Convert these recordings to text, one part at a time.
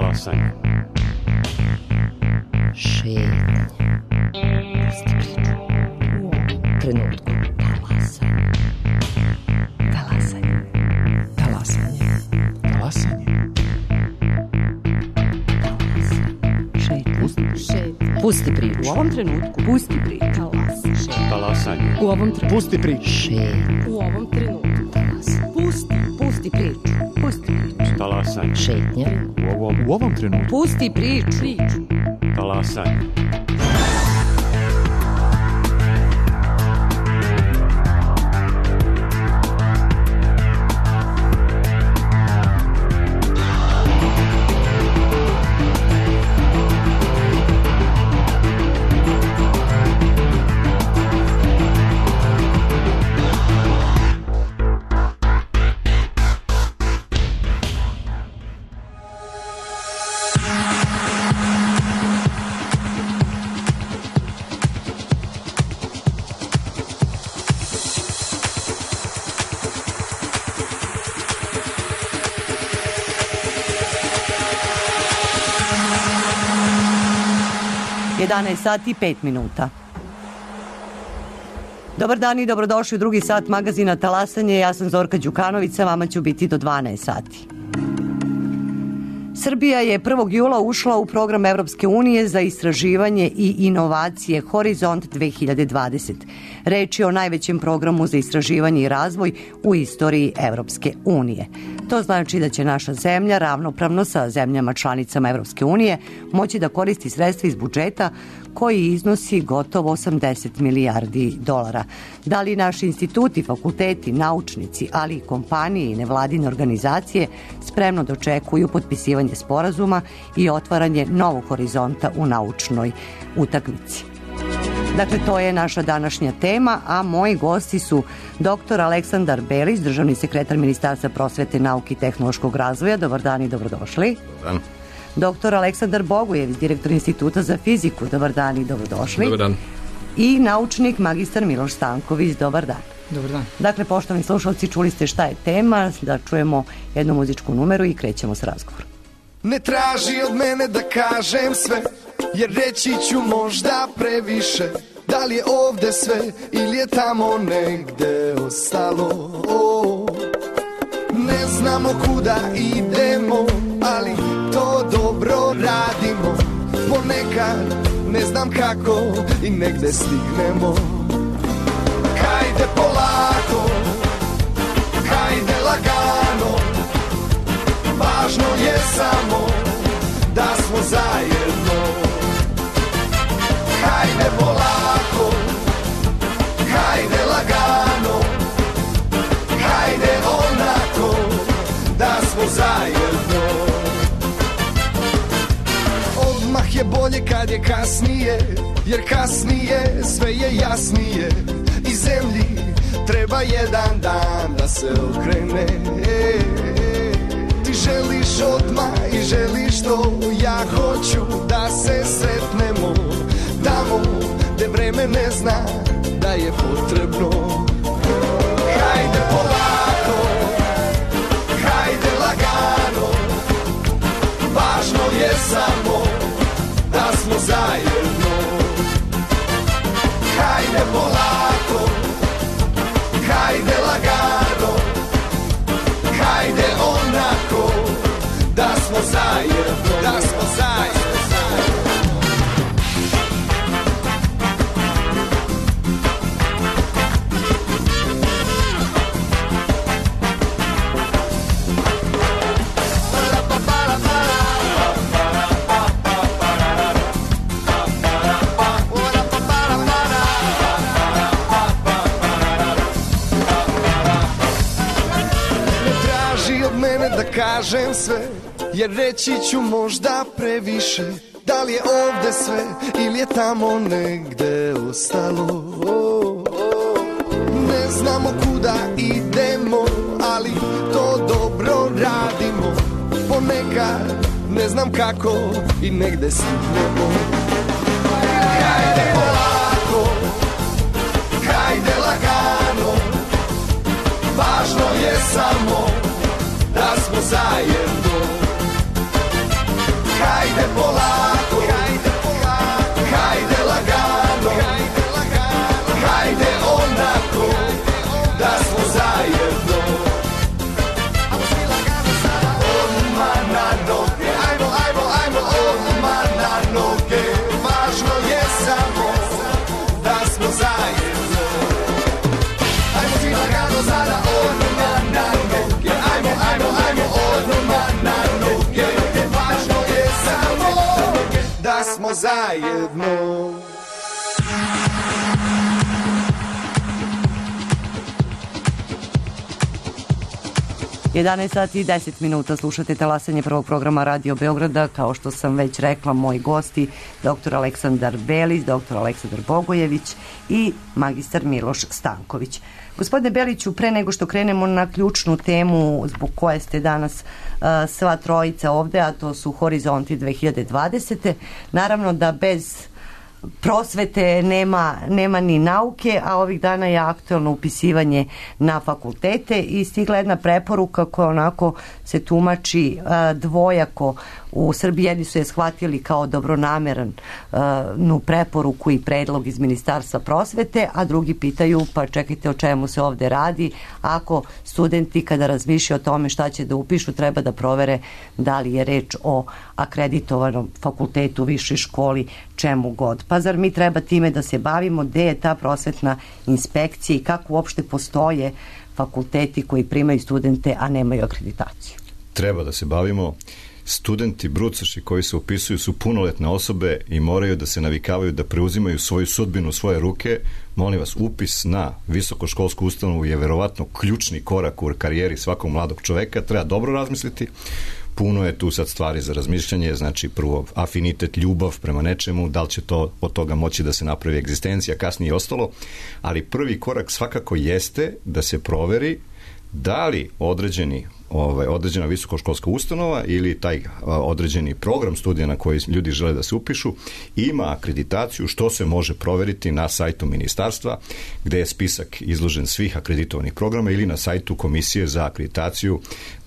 Talasanje. Šetnje. Pusti priču. U ovom trenutku. Talasanje. Talasanje. Talasanje. Talasanje. Šetnje. Pusti priču. U ovom trenutku. Pusti priču. Talasanje. U ovom trenutku. Pusti priču. Šetnje. U ovom trenutku. Pusti priču. Pusti priču. Talasanje. Šetnje. U ovom trenutku. Pusti priču. Talasanje. Sati 5 minuta. Dobar dan i dobrodošli u drugi sat magazina Talasanje. Ja sam Zorka Đukanović, sa vama ću biti do 12 sati. Srbija je 1. jula ušla u program Evropske unije za istraživanje i inovacije Horizont 2020. Reč je o najvećem programu za istraživanje i razvoj u istoriji Evropske unije. To znači da će naša zemlja ravnopravno sa zemljama članicama Evropske unije moći da koristi sredstva iz budžeta koji iznosi gotovo 80 milijardi dolara. Da li naši instituti, fakulteti, naučnici, ali i kompanije i nevladine organizacije spremno dočekuju potpisivanje sporazuma i otvaranje novog horizonta u naučnoj utakmici? Dakle, to je naša današnja tema, a moji gosti su dr. Aleksandar Belić, državni sekretar Ministarstva prosvete, nauke i tehnološkog razvoja. Dobar dan i dobrodošli. Dan. Dr. Aleksandar Bogujević, direktor Instituta za fiziku. Dobar dan i dobrodošli. Dobar dan. I naučnik magistar Miloš Stanković. Dobar dan. Dobar dan. Dakle, poštovani slušalci, čuli ste šta je tema, da čujemo jednu muzičku numeru i krećemo s razgovorom. Ne traži od mene da kažem sve, jer reći ću možda previše. Da li je ovde sve ili je tamo negde ostalo? Ne znamo kuda idemo, ali to dobro radimo. Ponekad ne znam kako i negde stignemo. Hajde polako, hajde lagano, važno je samo da smo zajedno. Hajde polako, hajde lagano, hajde onako da smo zajedno. Odmah je bolje kad je kasnije, jer kasnije sve je jasnije. I zemlji treba jedan dan da se okrene. Ti želiš odmah i želiš to, ja hoću da se sretnemo tamo gde vreme ne zna da je potrebno. Hajde polako, hajde lagano, važno je samo da smo zajedno. Hajde polako, hajde lagano, hajde onako da smo zajedno, da smo zajedno. Da kažem sve, jer reći ću možda previše. Da li je ovde sve ili je tamo negde ostalo? Ne znamo kuda idemo, ali to dobro radimo. Ponekad ne znam kako i negde stignemo. Hajde polako, hajde lagano, važno je samo da smo zajedno. hajde polako, hajde lagano, hajde onako, da smo zajedno. Odmah na noge, ajmo, odmah na noge, važno je samo da smo zajedno. Ajmo svi lagano sada, odmah na noge, ajmo, odmah na noge, važno je samo da smo zajedno. 11 sati i 10 minuta slušate talasanje prvog programa Radio Beograda. Kao što sam već rekla, moji gosti dr. Aleksandar Belić, dr. Aleksandar Bogojević i magistar Miloš Stanković. Gospodine Beliću, pre nego što krenemo na ključnu temu zbog koje ste danas sva trojica ovde, a to su Horizonti 2020. Naravno da bez prosvete nema ni nauke, a ovih dana je aktuelno upisivanje na fakultete i stigla jedna preporuka koja onako se tumači dvojako. U Srbiji jedni su je shvatili kao dobronamernu preporuku i predlog iz Ministarstva prosvete, a drugi pitaju pa čekajte o čemu se ovde radi. Ako studenti kada razmišljaju o tome šta će da upišu treba da provere da li je reč o akreditovanom fakultetu, višoj školi, čemu god. Pa zar mi treba time da se bavimo? Gde je ta prosvetna inspekcija i kako uopšte postoje fakulteti koji primaju studente, a nemaju akreditaciju? Treba da se bavimo. Studenti, brucoši koji se upisuju su punoletne osobe i moraju da se navikavaju da preuzimaju svoju sudbinu u svoje ruke. Molim vas, upis na visokoškolsku ustanovu je verovatno ključni korak u karijeri svakog mladog čoveka. Treba dobro razmisliti. Puno je tu sad stvari za razmišljanje, znači prvo afinitet, ljubav prema nečemu, da li će to od toga moći da se napravi egzistencija, kasnije i ostalo, ali prvi korak svakako jeste da se proveri da li određena visokoškolska ustanova ili taj određeni program studija na koji ljudi žele da se upišu ima akreditaciju, što se može proveriti na sajtu ministarstva gde je spisak izložen svih akreditovanih programa ili na sajtu Komisije za akreditaciju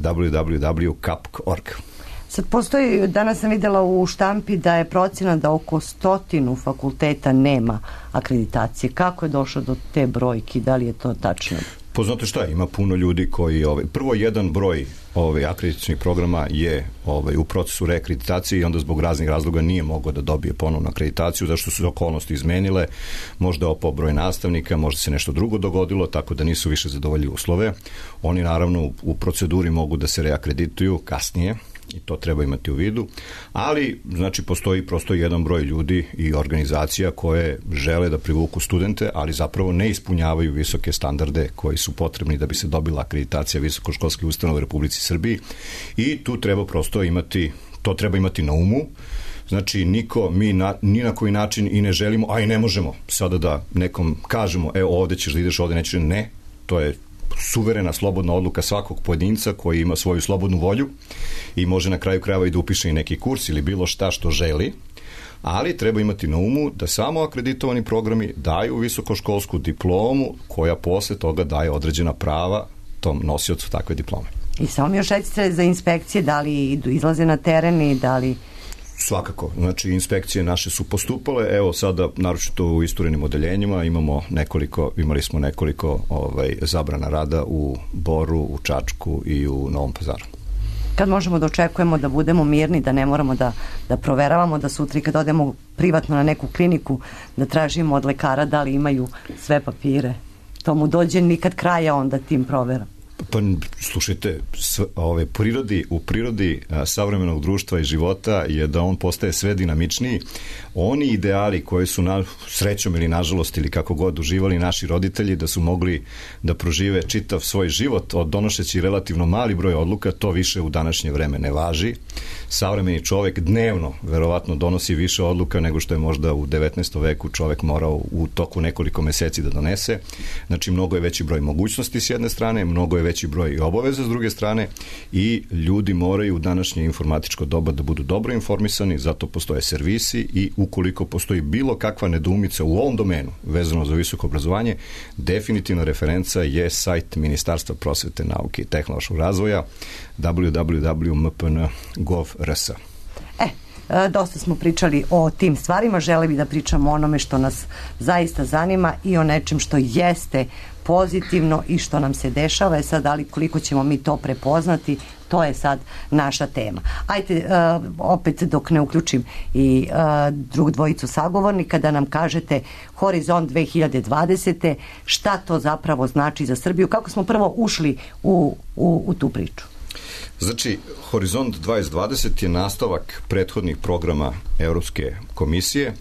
www.cap.org. Sad postoji, danas sam videla u štampi da je procena da oko 100 fakulteta nema akreditacije. Kako je došlo do te brojki? Da li je to tačno? Poznate šta, ima puno ljudi koji, prvo jedan broj akreditacionih programa je u procesu reakreditacije i onda zbog raznih razloga nije mogao da dobije ponovnu akreditaciju, zašto su se okolnosti izmenile, možda opao broj nastavnika, možda se nešto drugo dogodilo, tako da nisu više zadovoljili uslove. Oni naravno u proceduri mogu da se reakredituju kasnije, i to treba imati u vidu, ali znači postoji prosto jedan broj ljudi i organizacija koje žele da privuku studente, ali zapravo ne ispunjavaju visoke standarde koji su potrebni da bi se dobila akreditacija visokoškolskih ustanova u Republici Srbiji i tu treba prosto imati, to treba imati na umu. Znači, mi ni na koji način i ne želimo, a i ne možemo sada da nekom kažemo, evo ovde ćeš da ideš, ovde nećeš, ne, to je suverena, slobodna odluka svakog pojedinca koji ima svoju slobodnu volju i može na kraju krajeva i da upiše i neki kurs ili bilo šta što želi, ali treba imati na umu da samo akreditovani programi daju visokoškolsku diplomu koja posle toga daje određena prava tom nosiocu takve diplome. I samo mi još recite za inspekcije, da li izlaze na teren i da li... Svakako, znači inspekcije naše su postupale, evo sada naročito u isturenim odeljenjima imali smo nekoliko zabrana rada u Boru, u Čačku i u Novom Pazaru. Kad možemo da očekujemo da budemo mirni, da ne moramo da proveravamo, da sutra kad odemo privatno na neku kliniku da tražimo od lekara da li imaju sve papire? To mu dođe nikad kraja onda tim proveram. Pa slušajte, u prirodi savremenog društva i života je da on postaje sve dinamičniji. Oni ideali koji su srećom ili nažalost ili kako god uživali naši roditelji da su mogli da prožive čitav svoj život od donošeći relativno mali broj odluka, to više u današnje vreme ne važi. Savremeni čovek dnevno verovatno donosi više odluka nego što je možda u 19. veku čovek morao u toku nekoliko meseci da donese. Znači mnogo je veći broj mogućnosti s jedne strane, mnogo je veći broj i obaveza s druge strane i ljudi moraju u današnje informatičko doba da budu dobro informisani, zato postoje servisi i ukoliko postoji bilo kakva nedoumica u ovom domenu vezano za visoko obrazovanje, definitivna referenca je sajt Ministarstva prosvete, nauke i tehnološkog razvoja www.mpn.gov.rs. Dosta smo pričali o tim stvarima, žele bi da pričamo o onome što nas zaista zanima i o nečem što jeste pozitivno i što nam se dešava. Sad, ali koliko ćemo mi to prepoznati, to je sad naša tema. Ajde, opet dok ne uključim i drugu dvojicu sagovornika, da nam kažete Horizont 2020. Šta to zapravo znači za Srbiju, kako smo prvo ušli u tu priču? Znači, Horizont 2020 je nastavak prethodnih programa Europske komisije.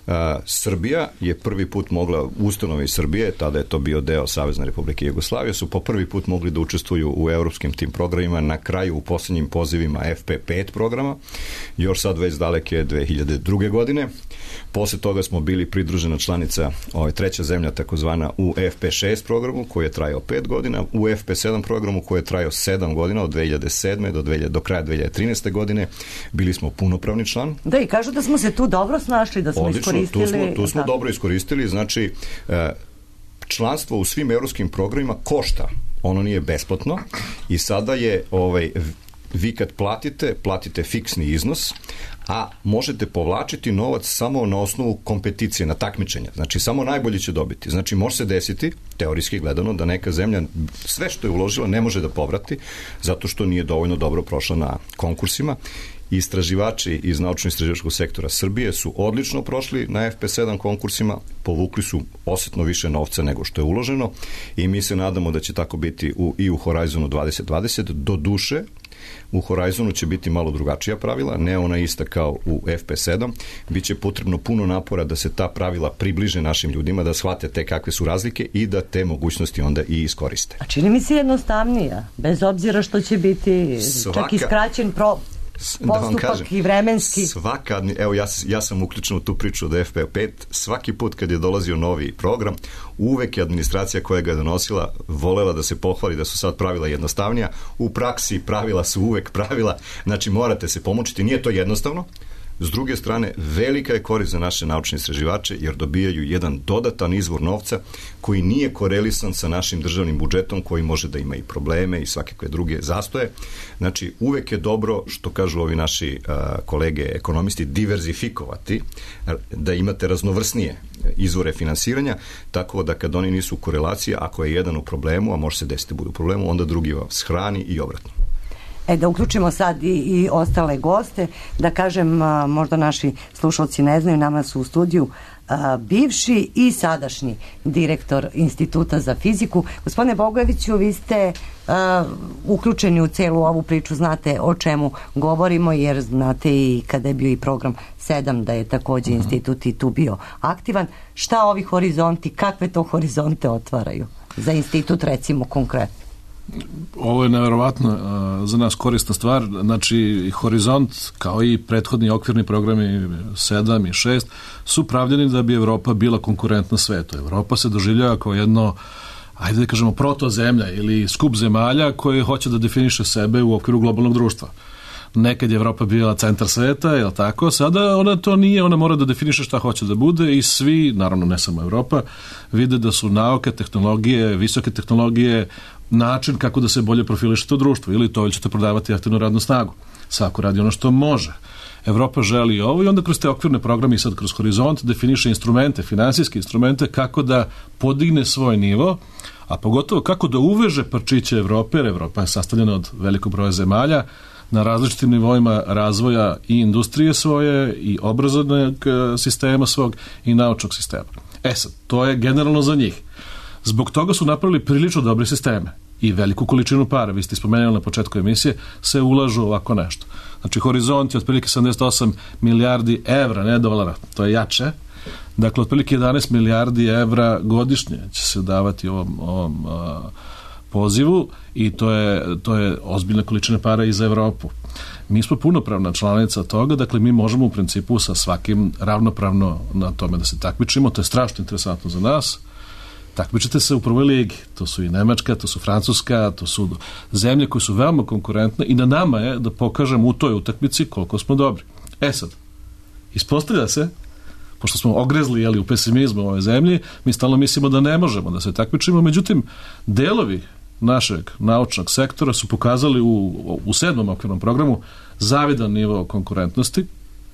Srbija je prvi put mogla, ustanove iz Srbije, tada je to bio deo Savezne Republike Jugoslavije, su po prvi put mogli da učestvuju u europskim tim programima, na kraju u posljednjim pozivima FP5 programa, još sad već daleke 2002. godine. Posle toga smo bili pridružena članica, treća zemlja takozvana, u FP6 programu koji je trajao 5 godina, u FP7 programu koji je trajao 7 godina, od 2007. do kraja 2013. godine. Bili smo punopravni član. Da, i kažu da smo se tu dobro snašli, da smo iskoristili. Tu smo dobro iskoristili, znači članstvo u svim europskim programima košta, ono nije besplatno i sada je vi kad platite fiksni iznos, a možete povlačiti novac samo na osnovu kompeticije, na takmičenja. Znači, samo najbolji će dobiti. Znači, može se desiti, teorijski gledano, da neka zemlja sve što je uložila ne može da povrati, zato što nije dovoljno dobro prošla na konkursima. Istraživači iz naučno-istraživačkog sektora Srbije su odlično prošli na FP7 konkursima, povukli su osetno više novca nego što je uloženo i mi se nadamo da će tako biti i u Horizonu 2020. Do duše, u Horizonu će biti malo drugačija pravila, ne ona ista kao u FP7. Biće potrebno puno napora da se ta pravila približe našim ljudima, da shvate te kakve su razlike i da te mogućnosti onda i iskoriste. A čini mi se jednostavnija, bez obzira što će biti čak i skraćen postupak i vremenski. Evo ja sam uključen u tu priču od FP5. Svaki put kad je dolazio novi program, uvek je administracija koja ga je donosila volela da se pohvali da su sad pravila jednostavnija. U praksi pravila su uvek pravila, znači morate se pomoćiti, nije to jednostavno. S druge strane, velika je korist za naše naučne istraživače jer dobijaju jedan dodatan izvor novca koji nije korelisan sa našim državnim budžetom koji može da ima i probleme i svakakve druge zastoje. Znači, uvek je dobro, što kažu ovi naši kolege ekonomisti, diverzifikovati, da imate raznovrsnije izvore finansiranja, tako da kad oni nisu u korelaciji, ako je jedan u problemu, a može se desiti da bude u problemu, onda drugi vas hrani i obratno. Da uključimo sad i ostale goste, da kažem, možda naši slušalci ne znaju, nama su u studiju bivši i sadašnji direktor Instituta za fiziku. Gospodine Bogojeviću, vi ste uključeni u celu ovu priču, znate o čemu govorimo, jer znate i kada je bio i program 7 da je takođe institut i tu bio aktivan. Šta ovi horizonti, kakve to horizonte otvaraju za institut, recimo konkretno? Ovo je neverovatno za nas korisna stvar. Znači, Horizont, kao i prethodni okvirni programi 7 i 6, su pravljeni da bi Evropa bila konkurentna svetu. Evropa se doživljava kao jedno, ajde da kažemo, protozemlja ili skup zemalja koje hoće da definiše sebe u okviru globalnog društva. Nekad je Evropa bila centar sveta, je li tako? Sada ona to nije, ona mora da definiše šta hoće da bude i svi, naravno ne samo Evropa, vide da su nauke, tehnologije, visoke tehnologije način kako da se bolje profiliše to društvo, ili to ili ćete prodavati aktivnu radnu snagu. Svako radi ono što može. Evropa želi ovo i onda kroz te okvirne programe i sad kroz Horizont definiše instrumente, finansijske instrumente kako da podigne svoj nivo, a pogotovo kako da uveže parčiće Evrope, jer Evropa je sastavljena od velikog broja zemalja na različitim nivoima razvoja i industrije svoje i obrazovnog sistema svog i naučnog sistema. Sad, to je generalno za njih. Zbog toga su napravili prilično dobre sisteme i veliku količinu para, vi ste spomenuli na početku emisije, se ulažu ovako nešto. Znači, Horizont je otprilike 78 milijardi evra, ne dolara, to je jače. Dakle, otprilike 11 milijardi evra godišnje će se davati ovom pozivu i to je ozbiljna količina para i za Evropu. Mi smo punopravna članica toga, dakle mi možemo u principu sa svakim ravnopravno na tome da se takmičimo, to je strašno interesantno za nas. Takmičite se u prvoj ligi, to su i Nemačka, to su Francuska, to su zemlje koje su veoma konkurentne i na nama je da pokažemo u toj utakmici koliko smo dobri. Sad, ispostavlja se, pošto smo ogrezli u pesimizmu u ovoj zemlji, mi stalno mislimo da ne možemo da se takmičimo, međutim, delovi našeg naučnog sektora su pokazali u 7. okvirnom programu zavidan nivo konkurentnosti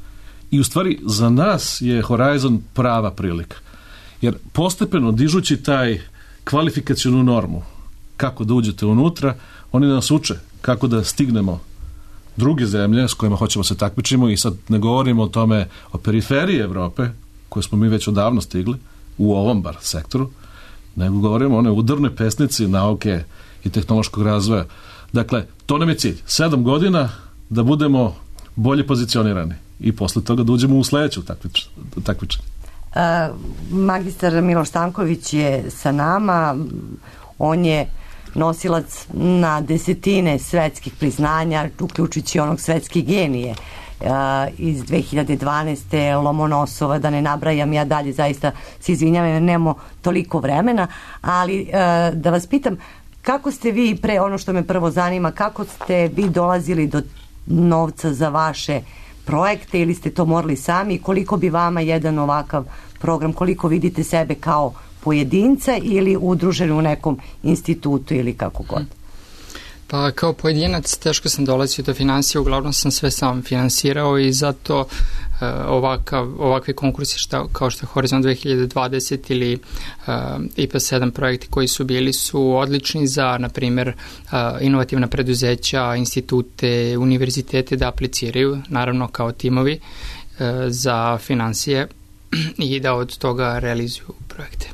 I u stvari za nas je Horizon prava prilika. Jer postepeno dižući taj kvalifikacionu normu kako da uđete unutra, oni nas uče kako da stignemo druge zemlje s kojima hoćemo se takmičimo i sad ne govorimo o tome o periferiji Evrope, koje smo mi već odavno stigli, u ovom bar sektoru, nego govorimo o one udarnoj pesnici nauke i tehnološkog razvoja. Dakle, to nam je cilj. 7 godina da budemo bolje pozicionirani i posle toga da uđemo u sledeću takmičenje. Magistar Miloš Stanković je sa nama. On je nosilac na desetine svetskih priznanja, uključujući onog svetski genije iz 2012. Lomonosova, da ne nabrajam ja dalje, zaista se izvinjavam jer nemamo toliko vremena, ali da vas pitam, kako ste vi, pre ono što me prvo zanima, kako ste vi dolazili do novca za vaše projekte ili ste to morali sami, koliko bi vama jedan ovakav program, koliko vidite sebe kao pojedinca ili udruženi u nekom institutu ili kako god? Pa kao pojedinac teško sam dolazio do financija, uglavnom sam sve sam finansirao i zato ovakvi konkursi kao što je Horizon 2020 ili IPA 7 projekti koji su bili su odlični za, na primjer, inovativna preduzeća, institute, univerzitete da apliciraju, naravno kao timovi za financije i da od toga realizuju projekte.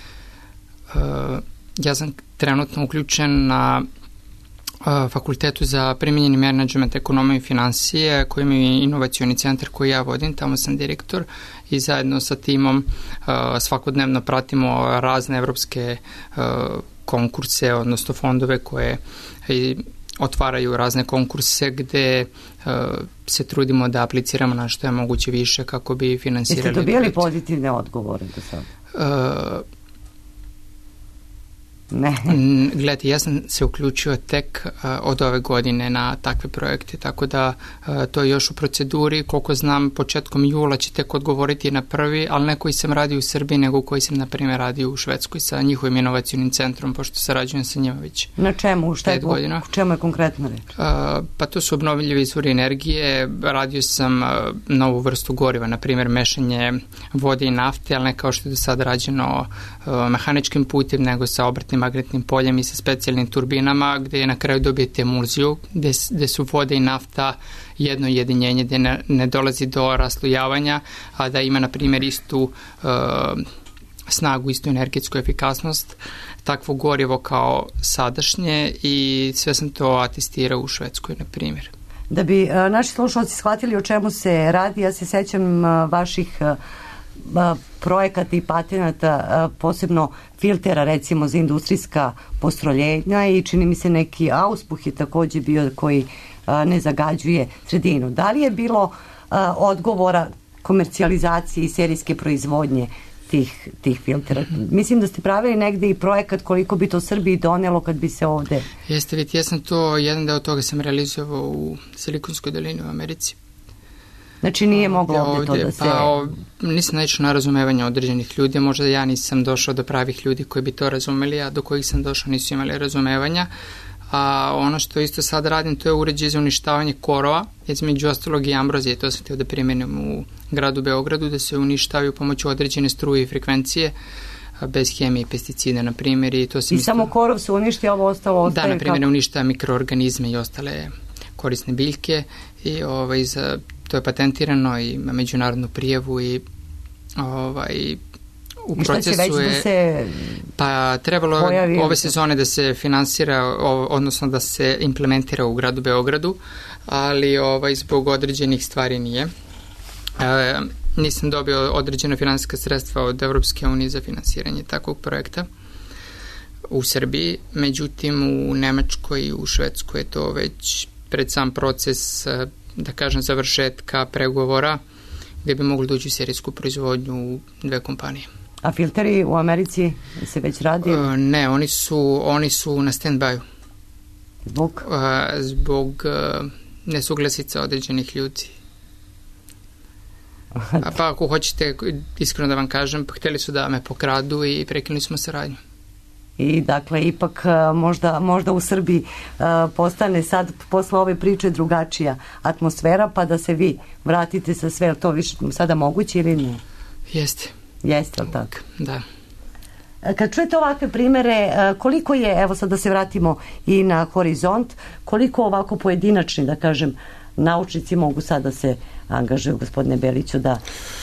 Ja sam trenutno uključen na Fakultetu za primenjeni menadžment, ekonomiju i financije, koji je inovacioni centar koji ja vodim, tamo sam direktor i zajedno sa timom svakodnevno pratimo razne evropske konkurse, odnosno fondove koje otvaraju razne konkurse gde se trudimo da apliciramo na što je moguće više kako bi finansirali. Jeste dobijali pozitivne odgovore do sada? Ne. Gledajte, ja sam se uključio tek od ove godine na takve projekte, tako da to je još u proceduri. Koliko znam, početkom jula će tek odgovoriti na prvi, ali ne koji sam radio u Srbiji, nego koji sam, na primjer, radio u Švedskoj sa njihovim inovacijnim centrom, pošto sarađujem sa njima već. Na čemu? U čemu je konkretno reč? Pa to su obnovljivi izvori energije. Radio sam novu vrstu goriva, na primjer mešanje vode i nafte, ali ne kao što je do sada rađeno mehaničkim putem, nego sa obratnim magnetnim poljem i sa specijalnim turbinama, gde na kraju dobijete emulziju, gde su voda i nafta jedno jedinjenje, gde ne dolazi do raslojavanja, a da ima, na primjer, istu snagu, istu energetsku efikasnost, takvo gorivo kao sadašnje i sve sam to atestirao u Švedskoj, na primjer. Da bi naši slušalci shvatili o čemu se radi, ja se sećam vaših projekata i patenata, posebno filtera recimo za industrijska postrojljenja i čini mi se neki auspuh je takođe bio koji ne zagađuje sredinu. Da li je bilo odgovora komercijalizacije i serijske proizvodnje tih filtera? Mislim da ste pravili negde i projekat koliko bi to Srbiji donelo kad bi se ovde... Jeste, vidite, ja sam to, jedan deo toga sam realizovao u Silikonskoj dolini u Americi. Znači nije moglo ovdje to da se... Pa nisam naišao na razumevanje određenih ljudi, možda ja nisam došao do pravih ljudi koji bi to razumeli, a do kojih sam došao nisu imali razumevanja. A ono što isto sad radim, to je uređaj za uništavanje korova, između ostalog i ambrozije, to sam htio da primenim u gradu Beogradu, da se uništavaju pomoću određene struje i frekvencije, bez hemije i pesticida, na primjer. I samo korov se uništi, a ovo ostalo ostaje? Da, na primjer, uništava mikroorganizme i ostale korisne biljke i to je patentirano i ima međunarodnu prijavu i u procesu je... Da se pa trebalo ove sezone da se finansira, odnosno da se implementira u gradu Beogradu, ali zbog određenih stvari nije. Nisam dobio određena finansijska sredstva od Evropske unije za finansiranje takvog projekta u Srbiji, međutim u Nemačkoj i u Švedskoj je to već pred sam proces, da kažem, završetka pregovora gde bi mogli doći u serijsku proizvodnju u 2 kompanije. A filteri u Americi se već radi? Ne, oni su na stand-by. Zbog? Zbog nesuglasica određenih ljudi. Pa ako hoćete, iskreno da vam kažem, hteli su da me pokradu i prekinuli smo saradnju. I dakle, ipak možda u Srbiji postane sad posle ove priče drugačija atmosfera, pa da se vi vratite sa sve, to više sada moguće ili ne? Jeste. Jeste, ali tako? Da. Kad čujete ovakve primere, koliko je, evo sad da se vratimo i na Horizont, koliko ovako pojedinačni, da kažem, naučnici mogu sad da se angažuju, gospodine Beliću, da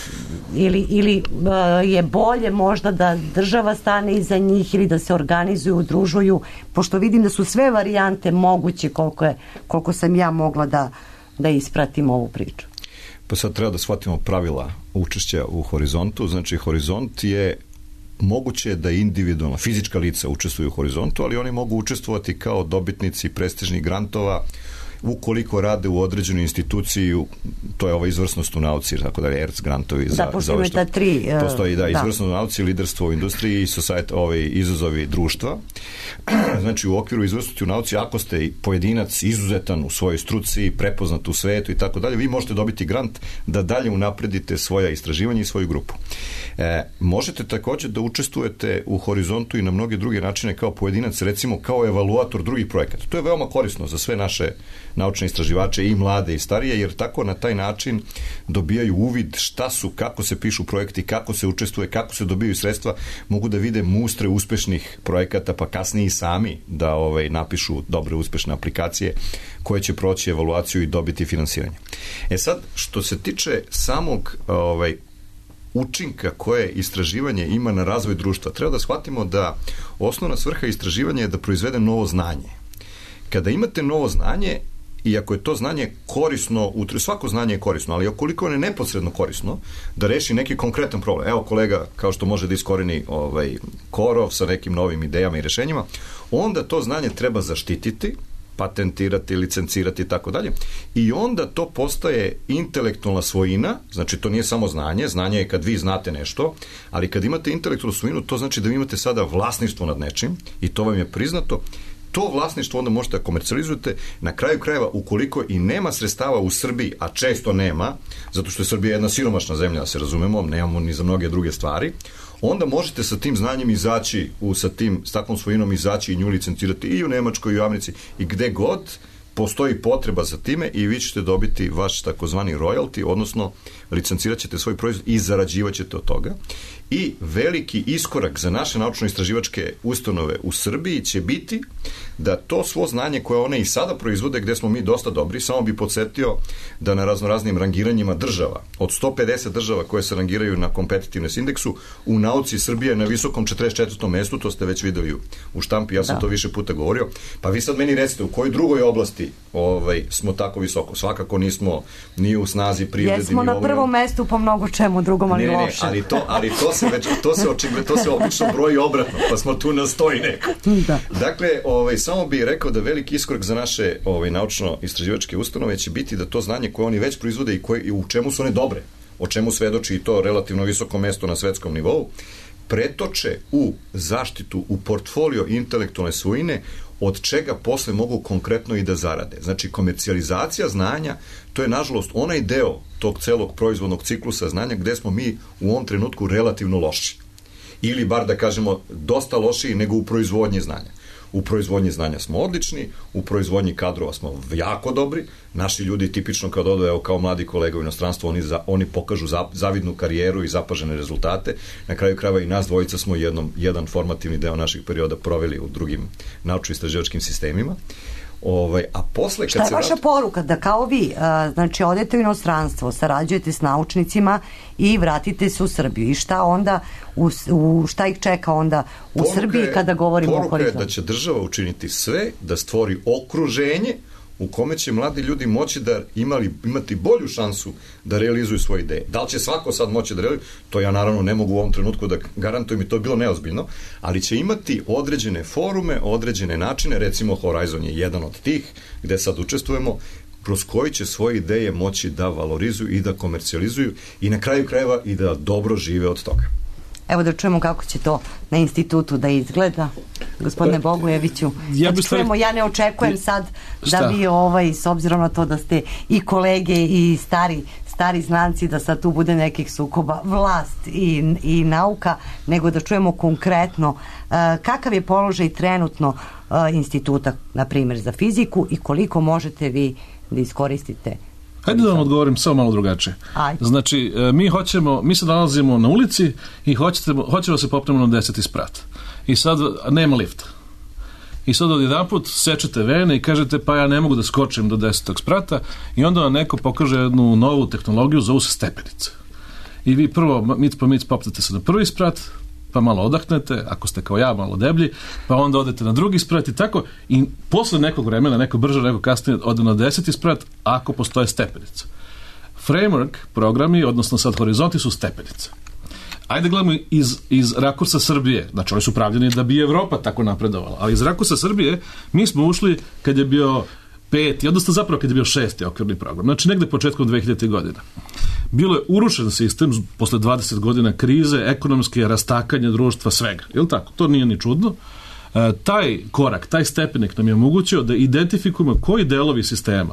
ili je bolje možda da država stane iza njih ili da se organizuju, udružuju, pošto vidim da su sve varijante moguće koliko sam ja mogla da ispratim ovu priču. Pa sad treba da shvatimo pravila učešća u Horizontu. Znači, Horizont je moguće da individualna, fizička lica učestvuju u Horizontu, ali oni mogu učestvovati kao dobitnici prestižnih grantova ukoliko rade u određenoj instituciji, to je ova izvrsnost u nauci, tako da je ERC grantovi za ove što postoji, izvrsnost u nauci, liderstvo u industriji i izazovi društva. Znači, u okviru izvrsnosti u nauci, ako ste pojedinac izuzetan u svojoj struci, prepoznat u svetu i tako dalje, vi možete dobiti grant da dalje unapredite svoja istraživanja i svoju grupu. Možete također da učestvujete u Horizontu i na mnoge druge načine kao pojedinac, recimo kao evaluator drugih projekata. To je veoma korisno za sve naše naučne istraživače i mlade i starije, jer tako na taj način dobijaju uvid šta su, kako se pišu projekti, kako se učestvuje, kako se dobijaju sredstva, mogu da vide mustre uspešnih projekata, pa kasnije i sami da napišu dobre uspešne aplikacije koje će proći evaluaciju i dobiti finansiranje. Sad, što se tiče samog učinka koje istraživanje ima na razvoj društva, treba da shvatimo da osnovna svrha istraživanja je da proizvede novo znanje. Kada imate novo znanje, i ako je to znanje korisno, svako znanje je korisno, ali ukoliko je neposredno korisno, da reši neki konkretan problem. Evo kolega, kao što može da iskoreni korov sa nekim novim idejama i rešenjima, onda to znanje treba zaštititi, patentirati, licencirati i tako dalje. I onda to postaje intelektualna svojina, znači to nije samo znanje, znanje je kad vi znate nešto, ali kad imate intelektualnu svojinu, to znači da vi imate sada vlasništvo nad nečim i to vam je priznato. To vlasništvo onda možete da komercijalizujete. Na kraju krajeva, ukoliko i nema sredstava u Srbiji, a često nema, zato što je Srbija jedna siromašna zemlja, da se razumemo, nemamo ni za mnoge druge stvari, onda možete sa tim znanjem izaći, s takvom svojinom izaći i nju licencirati i u Nemačkoj, i u Americi, i gde god postoji potreba za time i vi ćete dobiti vaš takozvani royalty, odnosno licencirat ćete svoj proizvod i zarađivat ćete od toga. I veliki iskorak za naše naučno-istraživačke ustanove u Srbiji će biti da to svo znanje koje one i sada proizvode, gde smo mi dosta dobri, samo bi podsjetio da na raznoraznim rangiranjima država, od 150 država koje se rangiraju na competitiveness indeksu, u nauci Srbije je na visokom 44. mestu, to ste već videli u štampi, ja sam to više puta govorio. Pa vi sad meni recite, u kojoj drugoj oblasti smo tako visoko? Svakako nismo ni u snazi privrede. Jesmo na prvom mestu po mnogo čemu drugom, ali loše. Ali to se obično broji obratno, pa smo tu na 100 i neko. Da. Dakle, samo bih rekao da veliki iskorak za naše naučno-istraživačke ustanove će biti da to znanje koje oni već proizvode i u čemu su one dobre, o čemu svedoči i to relativno visoko mesto na svetskom nivou, pretoče u zaštitu, u portfolio intelektualne svojine, od čega posle mogu konkretno i da zarade. Znači, komercijalizacija znanja, to je nažalost onaj deo tog celog proizvodnog ciklusa znanja gde smo mi u ovom trenutku relativno loši. Ili bar da kažemo dosta lošiji nego u proizvodnji znanja. U proizvodnji znanja smo odlični, u proizvodnji kadrova smo jako dobri, naši ljudi tipično kad odu, evo kao mladi kolega u inostranstvo, oni pokažu zavidnu karijeru i zapažene rezultate. Na kraju krajeva i nas dvojica smo jedan formativni deo naših perioda proveli u drugim naučno-istraživačkim sistemima. A posle šta je vaša poruka? Da kao vi, znači odete u inostranstvo, sarađujete s naučnicima i vratite se u Srbiju. I šta onda, šta ih čeka onda u Srbiji kada govorimo o Horizontu? Poruka je da će država učiniti sve da stvori okruženje u kome će mladi ljudi moći da imati bolju šansu da realizuju svoje ideje. Da li će svako sad moći da realizuje? To ja naravno ne mogu u ovom trenutku da garantujem i to je bilo neozbiljno, ali će imati određene forume, određene načine, recimo Horizon je jedan od tih gde sad učestvujemo, kroz koji će svoje ideje moći da valorizuju i da komercijalizuju i na kraju krajeva i da dobro žive od toga. Evo da čujemo kako će to na institutu da izgleda. Gospodine Bogojeviću, ja ne očekujem sad da vi s obzirom na to da ste i kolege i stari znanci da sad tu bude nekih sukoba vlast i nauka, nego da čujemo konkretno kakav je položaj trenutno instituta, na primjer za fiziku, i koliko možete vi da iskoristite. Hajde da vam odgovorim samo malo drugačije. Ajde. Znači, mi se nalazimo na ulici i hoćemo se popnemo na 10. sprat. I sad nema lifta. I sad odjedanput sečete vene i kažete pa ja ne mogu da skočim do 10. sprata, i onda vam neko pokaže jednu novu tehnologiju, zovu se stepenice. I vi prvo mic popnete se na prvi sprat, pa malo odahnete, ako ste kao ja malo deblji, pa onda odete na drugi sprat i tako, i posle nekog vremena, neko brže, neko kasnije, ode na 10. sprat ako postoje stepenice. Framework programi, odnosno sad horizonti, su stepenice. Ajde gledamo iz rakursa Srbije, znači oni su pravljeni da bi Evropa tako napredovala, ali iz rakursa Srbije mi smo ušli kad je bio 5. odnosno zapravo kad je bio 6. okvirni program, znači negde početkom 2000. godina. Bilo je urušen sistem posle 20 godina krize, ekonomske, rastakanje društva, svega. Je li tako? To nije ni čudno. Taj korak, taj stepenik nam je omogućio da identifikujemo koji delovi sistema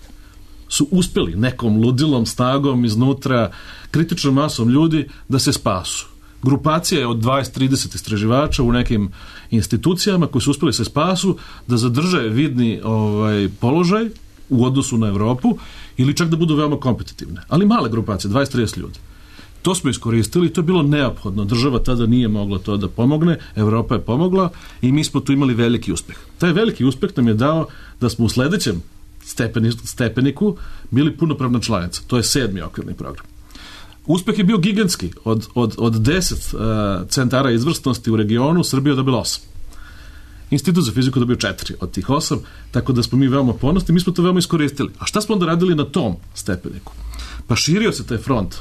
su uspeli nekom ludilom snagom iznutra, kritičnom masom ljudi da se spasu. Grupacija je od 20-30 istraživača u nekim institucijama koji su uspeli se spasu, da zadrže vidni položaj u odnosu na Evropu ili čak da budu veoma kompetitivne. Ali male grupacije, 20-30 ljudi. To smo iskoristili, to je bilo neophodno. Država tada nije mogla to da pomogne, Evropa je pomogla i mi smo tu imali veliki uspeh. Taj veliki uspeh nam je dao da smo u sledećem stepeniku bili punopravna članica. To je 7. okvirni program. Uspeh je bio gigantski. Od 10 centara izvrsnosti u regionu Srbija je dobila 8. Institut za fiziku dobio 4 od tih 8, tako da smo mi veoma ponosni, mi smo to veoma iskoristili. A šta smo onda radili na tom stepeniku? Pa širio se taj front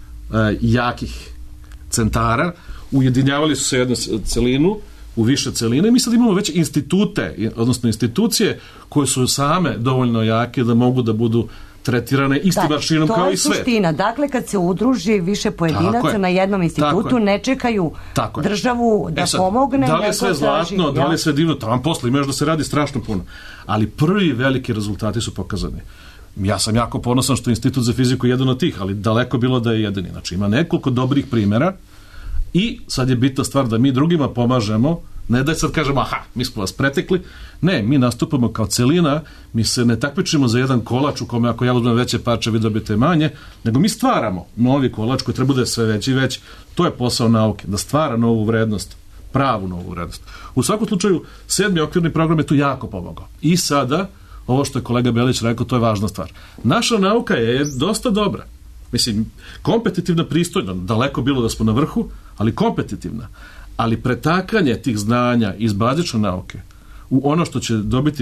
jakih centara, ujedinjavali su se jednu celinu u više celine i mi sad imamo već institute, odnosno institucije koje su same dovoljno jake da mogu da budu tretirane istim aršinom kao i svet. To je suština. Dakle, kad se udruži više pojedinaca na jednom institutu, ne čekaju državu da pomogne. Da li je sve zlatno, da li je sve divno, tamo posle ima još da se radi strašno puno. Ali prvi veliki rezultati su pokazani. Ja sam jako ponosan što je Institut za fiziku jedan od tih, ali daleko bilo da je jedini. Znači, ima nekoliko dobrih primjera i sad je bitna stvar da mi drugima pomažemo, ne da sad kažemo, aha, mi smo vas pretekli. Ne, mi nastupamo kao celina, mi se ne takmičimo za jedan kolač u kome ako ja uzmem veće parče, vi dobijete manje, nego mi stvaramo novi kolač koji treba da je sve veći i veći. To je posao nauke, da stvara novu vrednost, pravu novu vrednost. U svakom slučaju, 7. okvirni program je tu jako pomogao. I sada, ovo što je kolega Belić rekao, to je važna stvar. Naša nauka je dosta dobra. Mislim, kompetitivna, pristojna, daleko bilo da smo na vrhu, ali kompetitivna. Ali pretakanje tih znanja iz bazične nauke u ono što će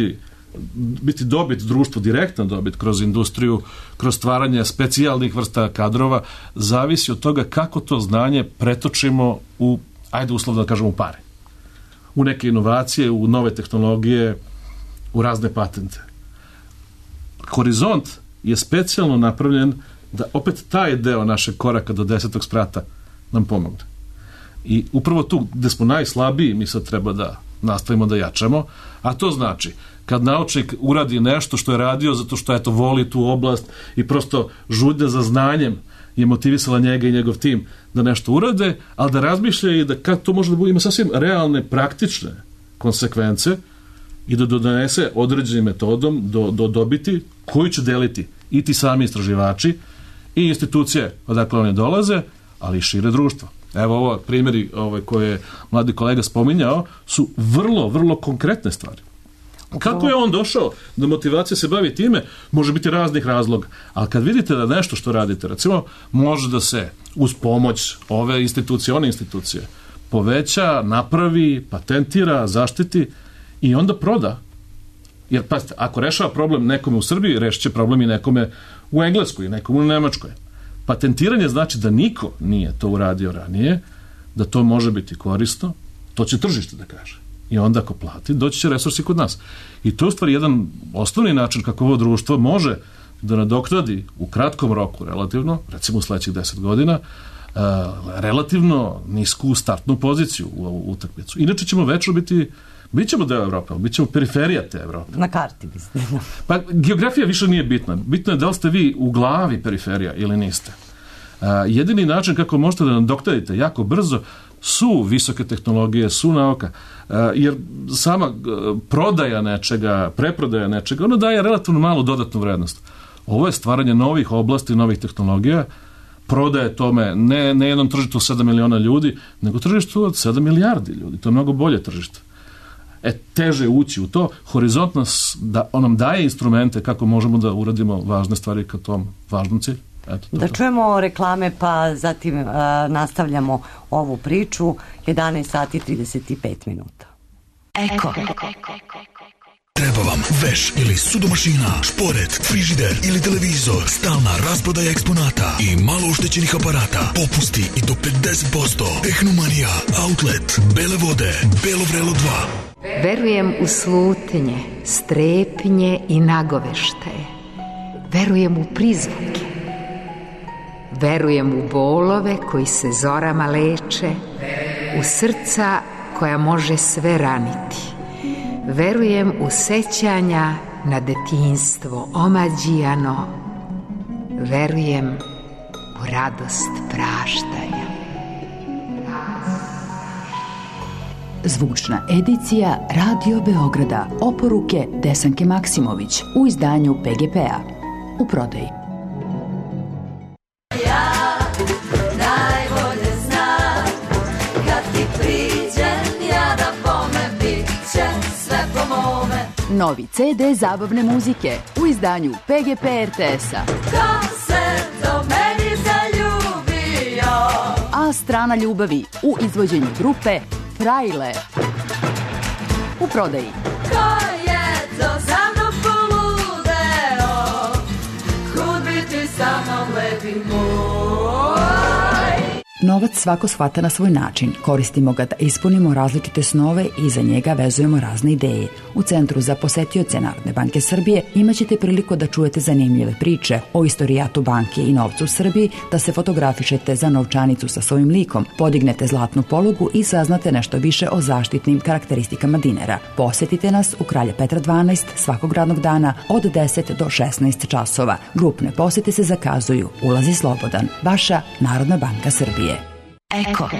biti dobit društvo, direktna dobit kroz industriju, kroz stvaranje specijalnih vrsta kadrova, zavisi od toga kako to znanje pretočimo u, ajde uslovno da kažemo, u pare. U neke inovacije, u nove tehnologije, u razne patente. Horizont je specijalno napravljen da opet taj deo našeg koraka do 10. sprata nam pomogne. I upravo tu gde smo najslabiji mi sad treba da nastavimo da jačamo, a to znači kad naučnik uradi nešto što je radio zato što eto voli tu oblast i prosto žudnja za znanjem je motivisala njega i njegov tim da nešto urade, ali da razmišlja i da kad to može da bude, ima sasvim realne, praktične konsekvence i da donese određenim metodom do dobiti koju će deliti i ti sami istraživači i institucije odakle one dolaze, ali i šire društvo. Evo ovo primjeri koje je mladi kolega spominjao su vrlo, vrlo konkretne stvari. Kako je on došao do motivacije se bavi time, može biti raznih razloga, ali kad vidite da nešto što radite, recimo, može da se uz pomoć ove institucije, one institucije, poveća, napravi, patentira, zaštiti i onda proda. Jer, pazite, ako rešava problem nekome u Srbiji, rešit će problem i nekome u Engleskoj i nekome u Nemačkoj. Patentiranje znači da niko nije to uradio ranije, da to može biti korisno, to će tržište da kaže. I onda ako plati, doći će resursi kod nas. I to je u stvari jedan osnovni način kako ovo društvo može da nadoknadi u kratkom roku relativno, recimo u sledećih 10 godina, relativno nisku startnu poziciju u utakmicu. Inače ćemo večno biti Bićemo deo Evrope, ali bićemo periferija te Evrope. Na karti mislim. Pa geografija više nije bitna. Bitno je da li ste vi u glavi periferija ili niste. Jedini način kako možete da nadoknadite jako brzo su visoke tehnologije, su nauka. Jer sama prodaja nečega, preprodaja nečega, ona daje relativno malu dodatnu vrednost. Ovo je stvaranje novih oblasti, novih tehnologija, prodaje tome ne jednom tržištu 7 miliona ljudi, nego tržištu od 7 milijardi ljudi. To je mnogo bolje tržište. Teže ući u to. Horizont nam daje instrumente kako možemo da uradimo važne stvari ka tom važnom cilju. Da čujemo reklame, pa zatim nastavljamo ovu priču. 11 sati 35 minuta. Eko. Treba vam veš ili sudomašina, šporet, frižider ili televizor, stalna rasprodaja eksponata i malo uštećenih aparata, popusti i do 50%. Tehnomanija, Outlet, Bele vode, Belo vrelo 2. Verujem u slutnje, strepnje i nagoveštaje. Verujem u prizvuke. Verujem u bolove koji se zorama leče, u srca koja može sve raniti. Verujem u sećanja na detinjstvo omađijano. Verujem u radost praštanja. Zvučna edicija Radio Beograda. Oporuke Desanke Maksimović u izdanju PGP-a. U prodaji. Novi CD zabavne muzike u izdanju PGP RTS-a. Ko se do meni zaljubio? A strana ljubavi u izvođenju grupe Frajle. U prodaji. Ko je to za mnom poludeo? Kud bi ti sa mnom lepi moj? Novac svako shvata na svoj način. Koristimo ga da ispunimo različite snove i za njega vezujemo razne ideje. U Centru za posetioce Narodne banke Srbije imaćete priliku da čujete zanimljive priče o istorijatu banke i novcu u Srbiji, da se fotografišete za novčanicu sa svojim likom, podignete zlatnu polugu i saznate nešto više o zaštitnim karakteristikama dinara. Posetite nas u Kralja Petra 12 svakog radnog dana od 10 do 16 časova. Grupne posete se zakazuju. Ulaz je slobodan. Vaša Narodna banka Srbije. Eko.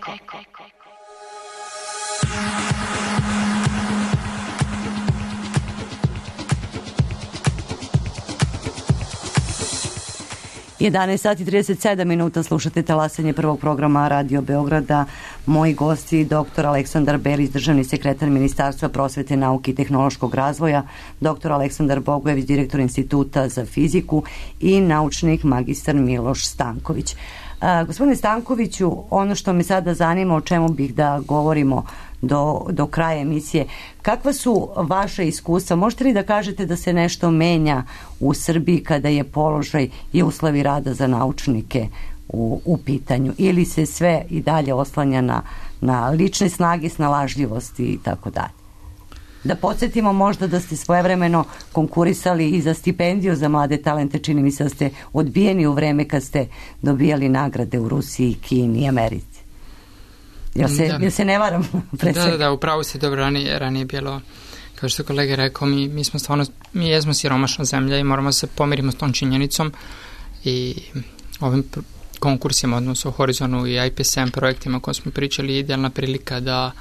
11 sati 37 minuta, slušate talasanje prvog programa Radio Beograda. Moji gosti, dr. Aleksandar Belić, državni sekretar Ministarstva prosvete, nauke i tehnološkog razvoja, dr. Aleksandar Bogojević, direktor Instituta za fiziku i naučnik magistar Miloš Stanković. Gospodine Stankoviću, ono što me sada zanima, o čemu bih da govorimo do kraja emisije, kakva su vaše iskustva? Možete li da kažete da se nešto menja u Srbiji kada je položaj i uslovi rada za naučnike u pitanju, ili se sve i dalje oslanja na lične snage, snalažljivosti i tako dalje? Da podsjetimo možda da ste svojevremeno konkurisali i za stipendiju za mlade talente, čini mi se da ste odbijeni u vreme kad ste dobijali nagrade u Rusiji, Kini i Americi. Jel se ne varam? Da, upravo ste dobro, ranije bilo, kao što je kolega rekao, mi smo stvarno, mi jesmo siromašna zemlja i moramo se pomirimo s tom činjenicom i ovim konkursima, odnosno u Horizonu i IPSM projektima koje smo pričali, idealna prilika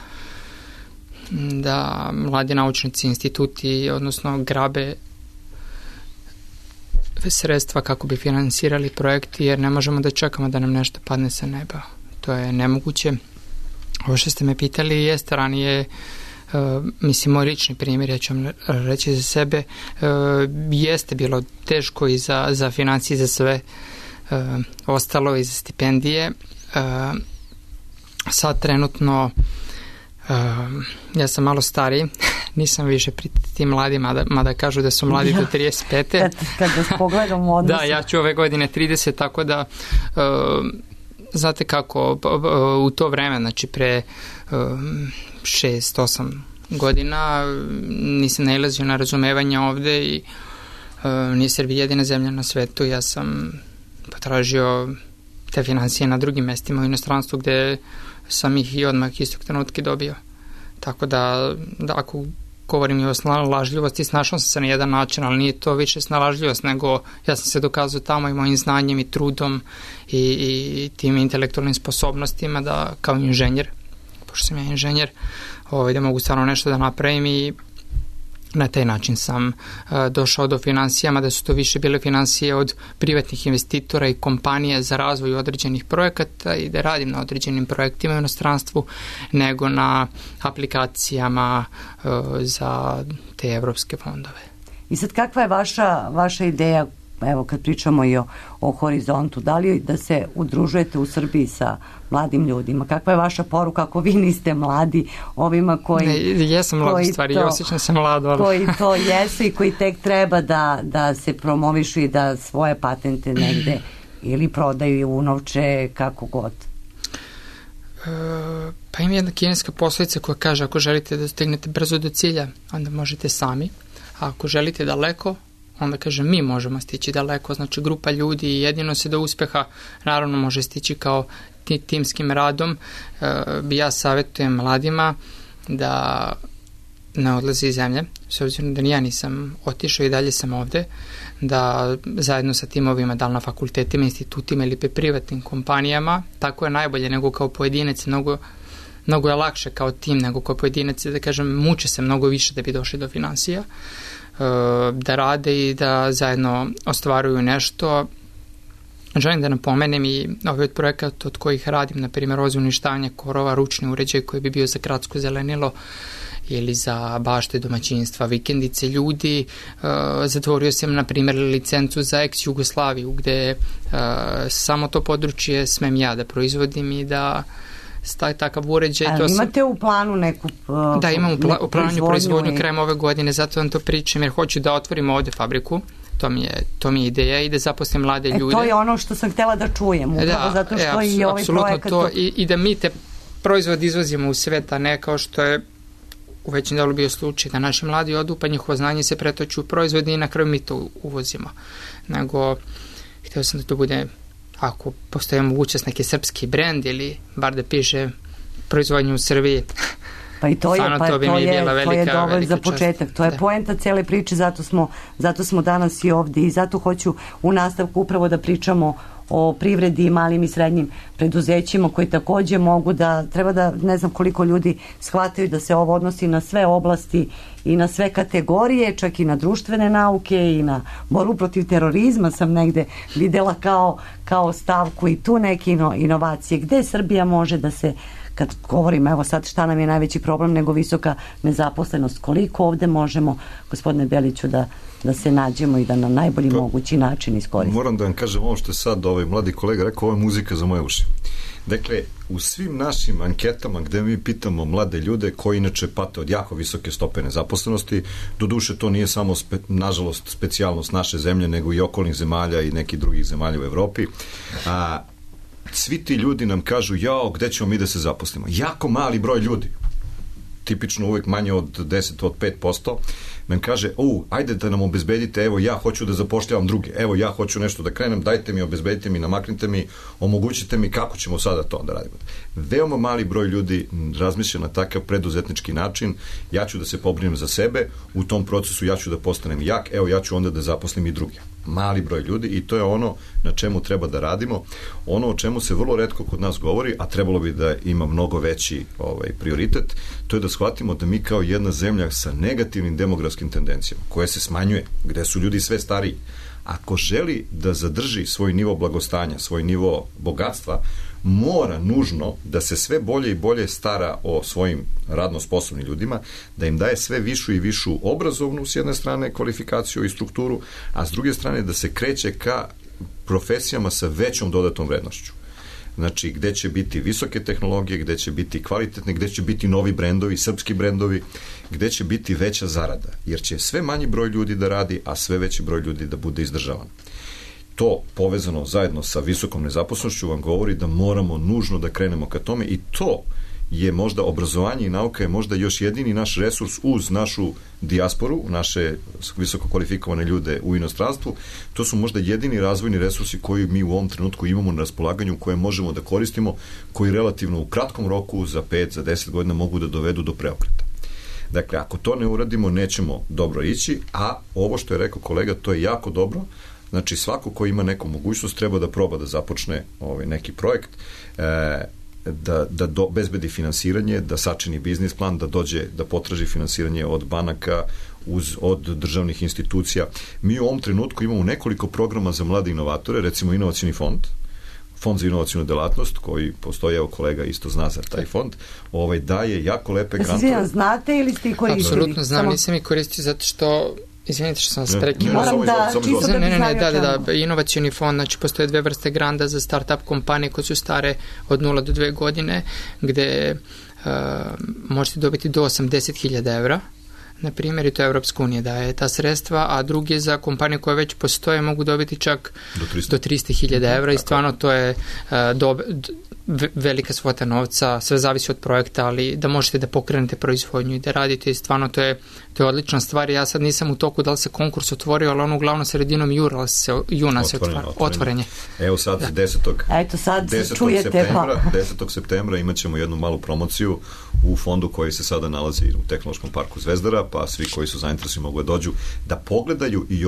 da mladi naučnici, instituti, odnosno grabe sredstva kako bi finansirali projekti, jer ne možemo da čekamo da nam nešto padne sa neba. To je nemoguće. Ovo što ste me pitali jeste ranije, mislim, moj lični primjer, ja ću vam reći za sebe, jeste bilo teško i za financije, za sve ostalo i za stipendije. Sad trenutno ja sam malo stariji, nisam više pri tim mladima, mada kažu da su mladi do 35. Kad vas pogledam u odnosu. Da, ja ću ove godine 30, tako da znate kako, u to vreme, znači pre 6-8 godina nisam nailazio na razumevanje ovde i nije Srbija jedina zemlja na svetu. Ja sam potražio te financije na drugim mestima u inostranstvu gde sam ih i odmah istog trenutka dobio. Tako da ako govorim i o snalažljivosti, snašao sam se na jedan način, ali nije to više snalažljivost, nego ja sam se dokazao tamo i mojim znanjem i trudom i tim intelektualnim sposobnostima da kao inženjer, pošto sam ja inženjer, da mogu stvarno nešto da napravim i na taj način sam došao do finansijama, da su to više bile finansije od privatnih investitora i kompanija za razvoj određenih projekata i da radim na određenim projektima u inostranstvu, nego na aplikacijama za te evropske fondove. I sad kakva je vaša ideja, evo kad pričamo i o Horizontu, da li da se udružujete u Srbiji sa mladim ljudima? Kakva je vaša poruka ako vi niste mladi, ovima koji... Jesam mlad, u stvari, osjećam se mlado. Ali... Koji to jesu i koji tek treba da se promovišu i da svoje patente negde ili prodaju u novče, kako god. Pa ima jedna kineska poslovica koja kaže ako želite da stignete brzo do cilja, onda možete sami, a ako želite daleko, onda kaže mi možemo stići daleko, znači grupa ljudi i jedino se do uspeha naravno može stići kao timskim radom. Ja savjetujem mladima da ne odlaze iz zemlje, s obzirom da ja nisam otišao i dalje sam ovde, da zajedno sa timovima, da li na fakultetima, institutima ili privatnim kompanijama, tako je najbolje nego kao pojedinac, mnogo je lakše kao tim nego kao pojedinac, da kažem, muče se mnogo više da bi došli do finansija, da rade i da zajedno ostvaruju nešto. Želim da napomenem i ovaj od projekata od kojih radim, na primjer ozoništavanje korova, ručni uređaj koji bi bio za gradsko zelenilo ili za bašte domaćinstva, vikendice ljudi. Zatvorio sam, na primjer, licencu za ex-Jugoslaviju, gde samo to područje smem ja da proizvodim i da takav uređaj. Ali imate u planu neku da, imam u planu proizvodnju krajem ove godine, zato vam to pričam, jer hoću da otvorim ovde fabriku. To mi je ideja i da zaposlim mlade ljude. To je ono što sam htjela da čujem, upravo zato što i ovaj projekat... To, i da mi te proizvod izvozimo u svet, a ne kao što je u većem delu bio slučaj, da naši mladi odu, pa njihovo znanje se pretoči u proizvode i na kraju mi to uvozimo. Nego, htio sam da to bude, ako postoji mogućnost, neki srpski brend ili bar da piše proizvodnju u Srbiji. Pa i to je dobro za početak. To je poenta cele priče, zato smo danas i ovdje i zato hoću u nastavku upravo da pričamo o privredi i malim i srednjim preduzećima koji takođe mogu da, treba da, ne znam koliko ljudi shvataju da se ovo odnosi na sve oblasti i na sve kategorije, čak i na društvene nauke i na borbu protiv terorizma sam negde videla kao stavku i tu neke inovacije. Gde Srbija može da se, kad govorim, evo sad šta nam je najveći problem nego visoka nezaposlenost, koliko ovde možemo, gospodine Beliću, da se nađemo i da na najbolji mogući način iskoristimo. Moram da vam kažem ovo što je sad mladi kolega rekao, ovo je muzika za moje uši. Dakle, u svim našim anketama gde mi pitamo mlade ljude koji inače pate od jako visoke stope nezaposlenosti, doduše to nije samo nažalost specijalnost naše zemlje, nego i okolnih zemalja i nekih drugih zemalja u Evropi, svi ti ljudi nam kažu, jao, gde ćemo mi da se zaposlimo? Jako mali broj ljudi, tipično uvek manje od 10, od 5%, nam kaže, ajde da nam obezbedite, evo ja hoću da zapošljavam druge, evo ja hoću nešto da krenem, dajte mi, obezbedite mi, namaknite mi, omogućite mi kako ćemo sada to da radimo. Veoma mali broj ljudi razmišlja na takav preduzetnički način, ja ću da se pobrinem za sebe, u tom procesu ja ću da postanem jak, evo ja ću onda da zaposlim i druge. Mali broj ljudi i to je ono na čemu treba da radimo, ono o čemu se vrlo retko kod nas govori, a trebalo bi da ima mnogo veći prioritet, to je da shvatimo da mi kao jedna zemlja sa negativnim demografskim tendencijama, koja se smanjuje, gde su ljudi sve stariji, ako želi da zadrži svoj nivo blagostanja, svoj nivo bogatstva, mora nužno da se sve bolje i bolje stara o svojim radno sposobnim ljudima, da im daje sve višu i višu obrazovnu s jedne strane kvalifikaciju i strukturu, a s druge strane da se kreće ka profesijama sa većom dodatnom vrednošću. Znači, gde će biti visoke tehnologije, gde će biti kvalitetne, gde će biti novi brendovi, srpski brendovi, gde će biti veća zarada, jer će sve manji broj ljudi da radi, a sve veći broj ljudi da bude izdržavan. To povezano zajedno sa visokom nezaposlenošću vam govori da moramo nužno da krenemo ka tome i to je možda obrazovanje i nauka je možda još jedini naš resurs uz našu dijasporu, naše visoko kvalifikovane ljude u inostranstvu. To su možda jedini razvojni resursi koji mi u ovom trenutku imamo na raspolaganju, koje možemo da koristimo, koji relativno u kratkom roku, za 5, za 10 godina mogu da dovedu do preokreta. Dakle, ako to ne uradimo, nećemo dobro ići, a ovo što je rekao kolega, to je jako dobro. Znači, svako ko ima neku mogućnost treba da proba da započne neki projekt, da bezbedi finansiranje, da sačini biznis plan, da potraži finansiranje od banaka, od državnih institucija. Mi u ovom trenutku imamo nekoliko programa za mlade inovatore, recimo inovacioni fond za inovacijnu delatnost, koji postoji, evo kolega isto zna za taj fond, daje jako lepe grantove. Znate ili ste i koristili? Apsolutno znam, nisam i koristio zato što izvinite što sam vas prekinuo. Moram da, čisto da bi znali o čemu. Da, inovacioni fond, znači postoje 2 vrste granta za start-up kompanije koje su stare od 0 do 2 godine, gde možete dobiti do 80.000 evra, na primjer, i to Evropska unija daje ta sredstva, a drugi za kompanije koje već postoje mogu dobiti čak do 300.000 evra i stvarno to je velika svota novca, sve zavisi od projekta, ali da možete da pokrenete proizvodnju i da radite i stvarno to je odlična stvar. Ja sad nisam u toku da li se konkurs otvorio, ali on uglavnom sredinom juna se otvorenje. Evo sad 10. septembra imat ćemo jednu malu promociju u fondu koji se sada nalazi u Tehnološkom parku Zvezdara, pa svi koji su zainteresovani mogu da dođu da pogledaju i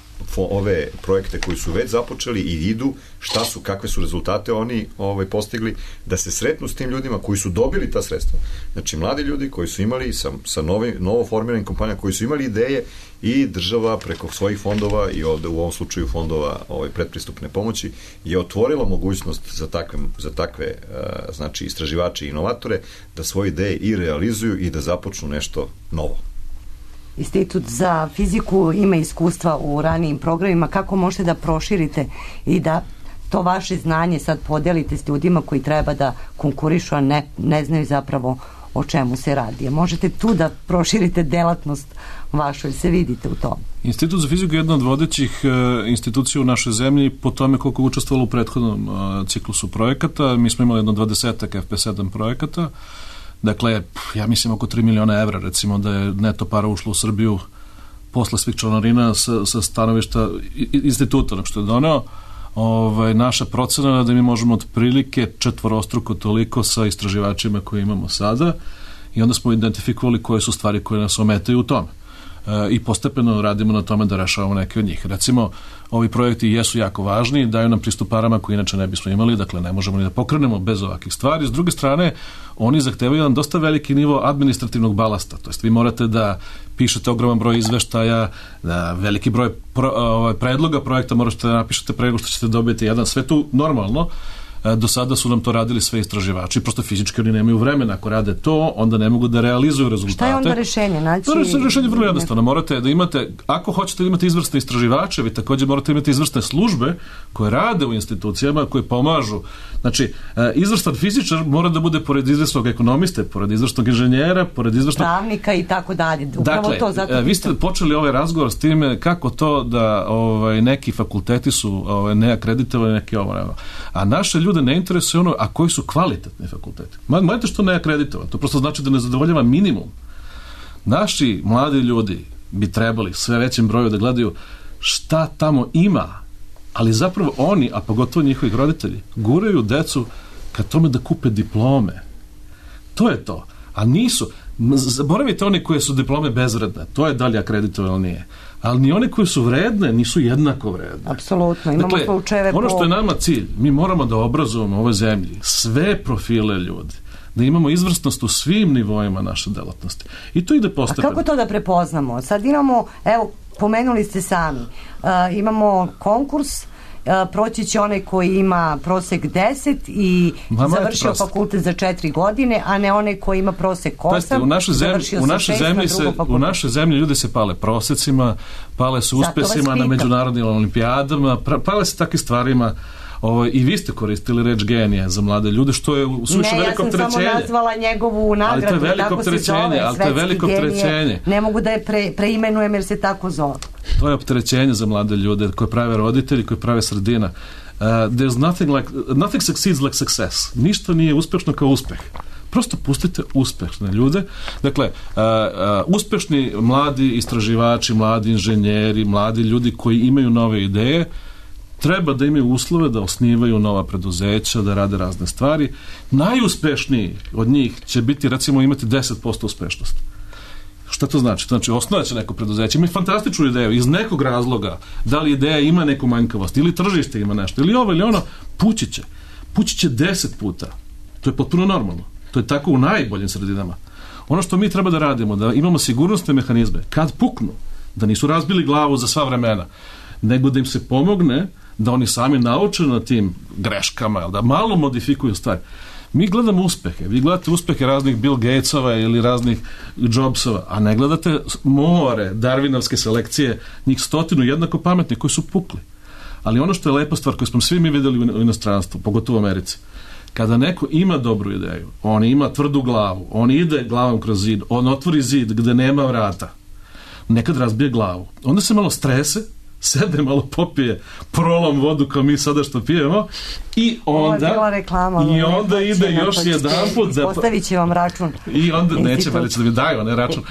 ove projekte koji su već započeli i idu, kakve su rezultate oni postigli, da se sretnu s tim ljudima koji su dobili ta sredstva. Znači, mladi ljudi koji su imali sa novo formiranim kompanijama, koji su imali ideje i država preko svojih fondova i ovde u ovom slučaju fondova predpristupne pomoći je otvorila mogućnost za takve znači istraživače i inovatore da svoje ideje i realizuju i da započnu nešto novo. Institut za fiziku ima iskustva u ranijim programima. Kako možete da proširite i da to vaše znanje sad podelite s ljudima koji treba da konkurišu, a ne znaju zapravo o čemu se radi? Možete tu da proširite delatnost vašu ili se vidite u tom? Institut za fiziku je jedna od vodećih institucija u našoj zemlji po tome koliko je učestvovalo u prethodnom ciklusu projekata. Mi smo imali jedno 20-ak FP7 projekata. Dakle, ja mislim oko 3 miliona evra, recimo da je neto para ušlo u Srbiju posle svih članarina sa stanovišta instituta, što je doneo. Naša procena je da mi možemo otprilike 4-struko toliko sa istraživačima koje imamo sada i onda smo identifikovali koje su stvari koje nas ometaju u tome. I postepeno radimo na tome da rešavamo neke od njih. Recimo, ovi projekti jesu jako važni, daju nam pristup parama koji inače ne bismo imali, dakle ne možemo ni da pokrenemo bez ovakvih stvari. S druge strane, oni zahtevaju jedan dosta veliki nivo administrativnog balasta, to jest vi morate da pišete ogroman broj izveštaja, veliki broj predloga projekta morate da napišete pre nego što ćete dobiti jedan, sve tu normalno. Do sada su nam to radili sve istraživači, prosto fizički oni nemaju vremena, ako rade to, onda ne mogu da realizuju rezultate. Šta je onda rešenje? Rešenje je vrlo jednostavno, morate da imate, ako hoćete da imate izvrsne istraživače, vi također morate imati izvrsne službe koje rade u institucijama, koje pomažu. Znači, izvrstan fizičar mora da bude pored izvrsnog ekonomiste, pored izvrsnog inženjera, pored izvrsnog pravnika i tako dalje. Upravo to, zato vi ste počeli ovaj razgovor s time kako to da neki fakulteti su neakreditovani, neki a naše ljude ne interesuje a koji su kvalitetni fakulteti. Majte što neakreditovan, to prosto znači da ne zadovoljava minimum. Naši mladi ljudi bi trebali sve većem broju da gledaju šta tamo ima, ali zapravo oni, a pogotovo njihovi roditelji, guraju decu ka tome da kupe diplome. To je to. A nisu, zaboravite oni koji su diplome bezvredne, to je dalje akreditovano ili nije. Ali ni one koje su vredne nisu jednako vredne. Apsolutno, imamo slučajeve. Ono što je nama cilj, mi moramo da obrazujemo u ovoj zemlji sve profile ljudi, da imamo izvrsnost u svim nivoima naše delatnosti. I to ide postepeno. A kako to da prepoznamo? Sad imamo, evo, pomenuli ste sami, imamo konkurs, proći će onaj koji ima prosek 10 i završio fakultet za 4 godine, a ne onaj koji ima prosek 8. U našoj zemlji ljudi se pale prosecima, pale se uspesima na međunarodnim olimpijadama, pale se takvim stvarima. I vi ste koristili reč genija za mlade ljude, što je suviše veliko opterećenje. Ne, ja sam samo nazvala njegovu nagradu, tako se zove, svetski genije. Ne mogu da je preimenujem jer se tako zove. To je opterećenje za mlade ljude koje prave roditelji, koje prave sredina. There's nothing succeeds like success. Ništa nije uspešno kao uspeh. Prosto pustite uspešne ljude. Dakle, uspešni mladi istraživači, mladi inženjeri, mladi ljudi koji imaju nove ideje, treba da imaju uslove da osnivaju nova preduzeća, da rade razne stvari. Najuspešniji od njih će biti, recimo, imati 10% uspešnosti. Šta to znači? Znači, osnovat će neko preduzeće, ima fantastičnu ideju, iz nekog razloga, da li ideja ima neku manjkavost, ili tržište ima nešto, ili ovo ili ono, pući će 10 puta. To je potpuno normalno. To je tako u najboljim sredinama. Ono što mi treba da radimo, da imamo sigurnosne mehanizme, kad puknu, da nisu razbili glavu za sva vremena, nego da im se pomogne da oni sami nauče na tim greškama, da malo modifikuju stvari. Mi gledamo uspehe. Vi gledate uspehe raznih Bill Gatesova ili raznih Jobsova, a ne gledate more darvinovske selekcije, njih 100 jednako pametni koji su pukli. Ali ono što je lepa stvar koju smo svi mi videli u inostranstvu, pogotovo u Americi, kada neko ima dobru ideju, on ima tvrdu glavu, on ide glavom kroz zid, on otvori zid gde nema vrata, nekad razbije glavu, onda se malo strese, sedne, malo popije prolom vodu kao mi sada što pijemo i onda ide još jedan put postavit će vam račun i onda neće da mi daju onaj račun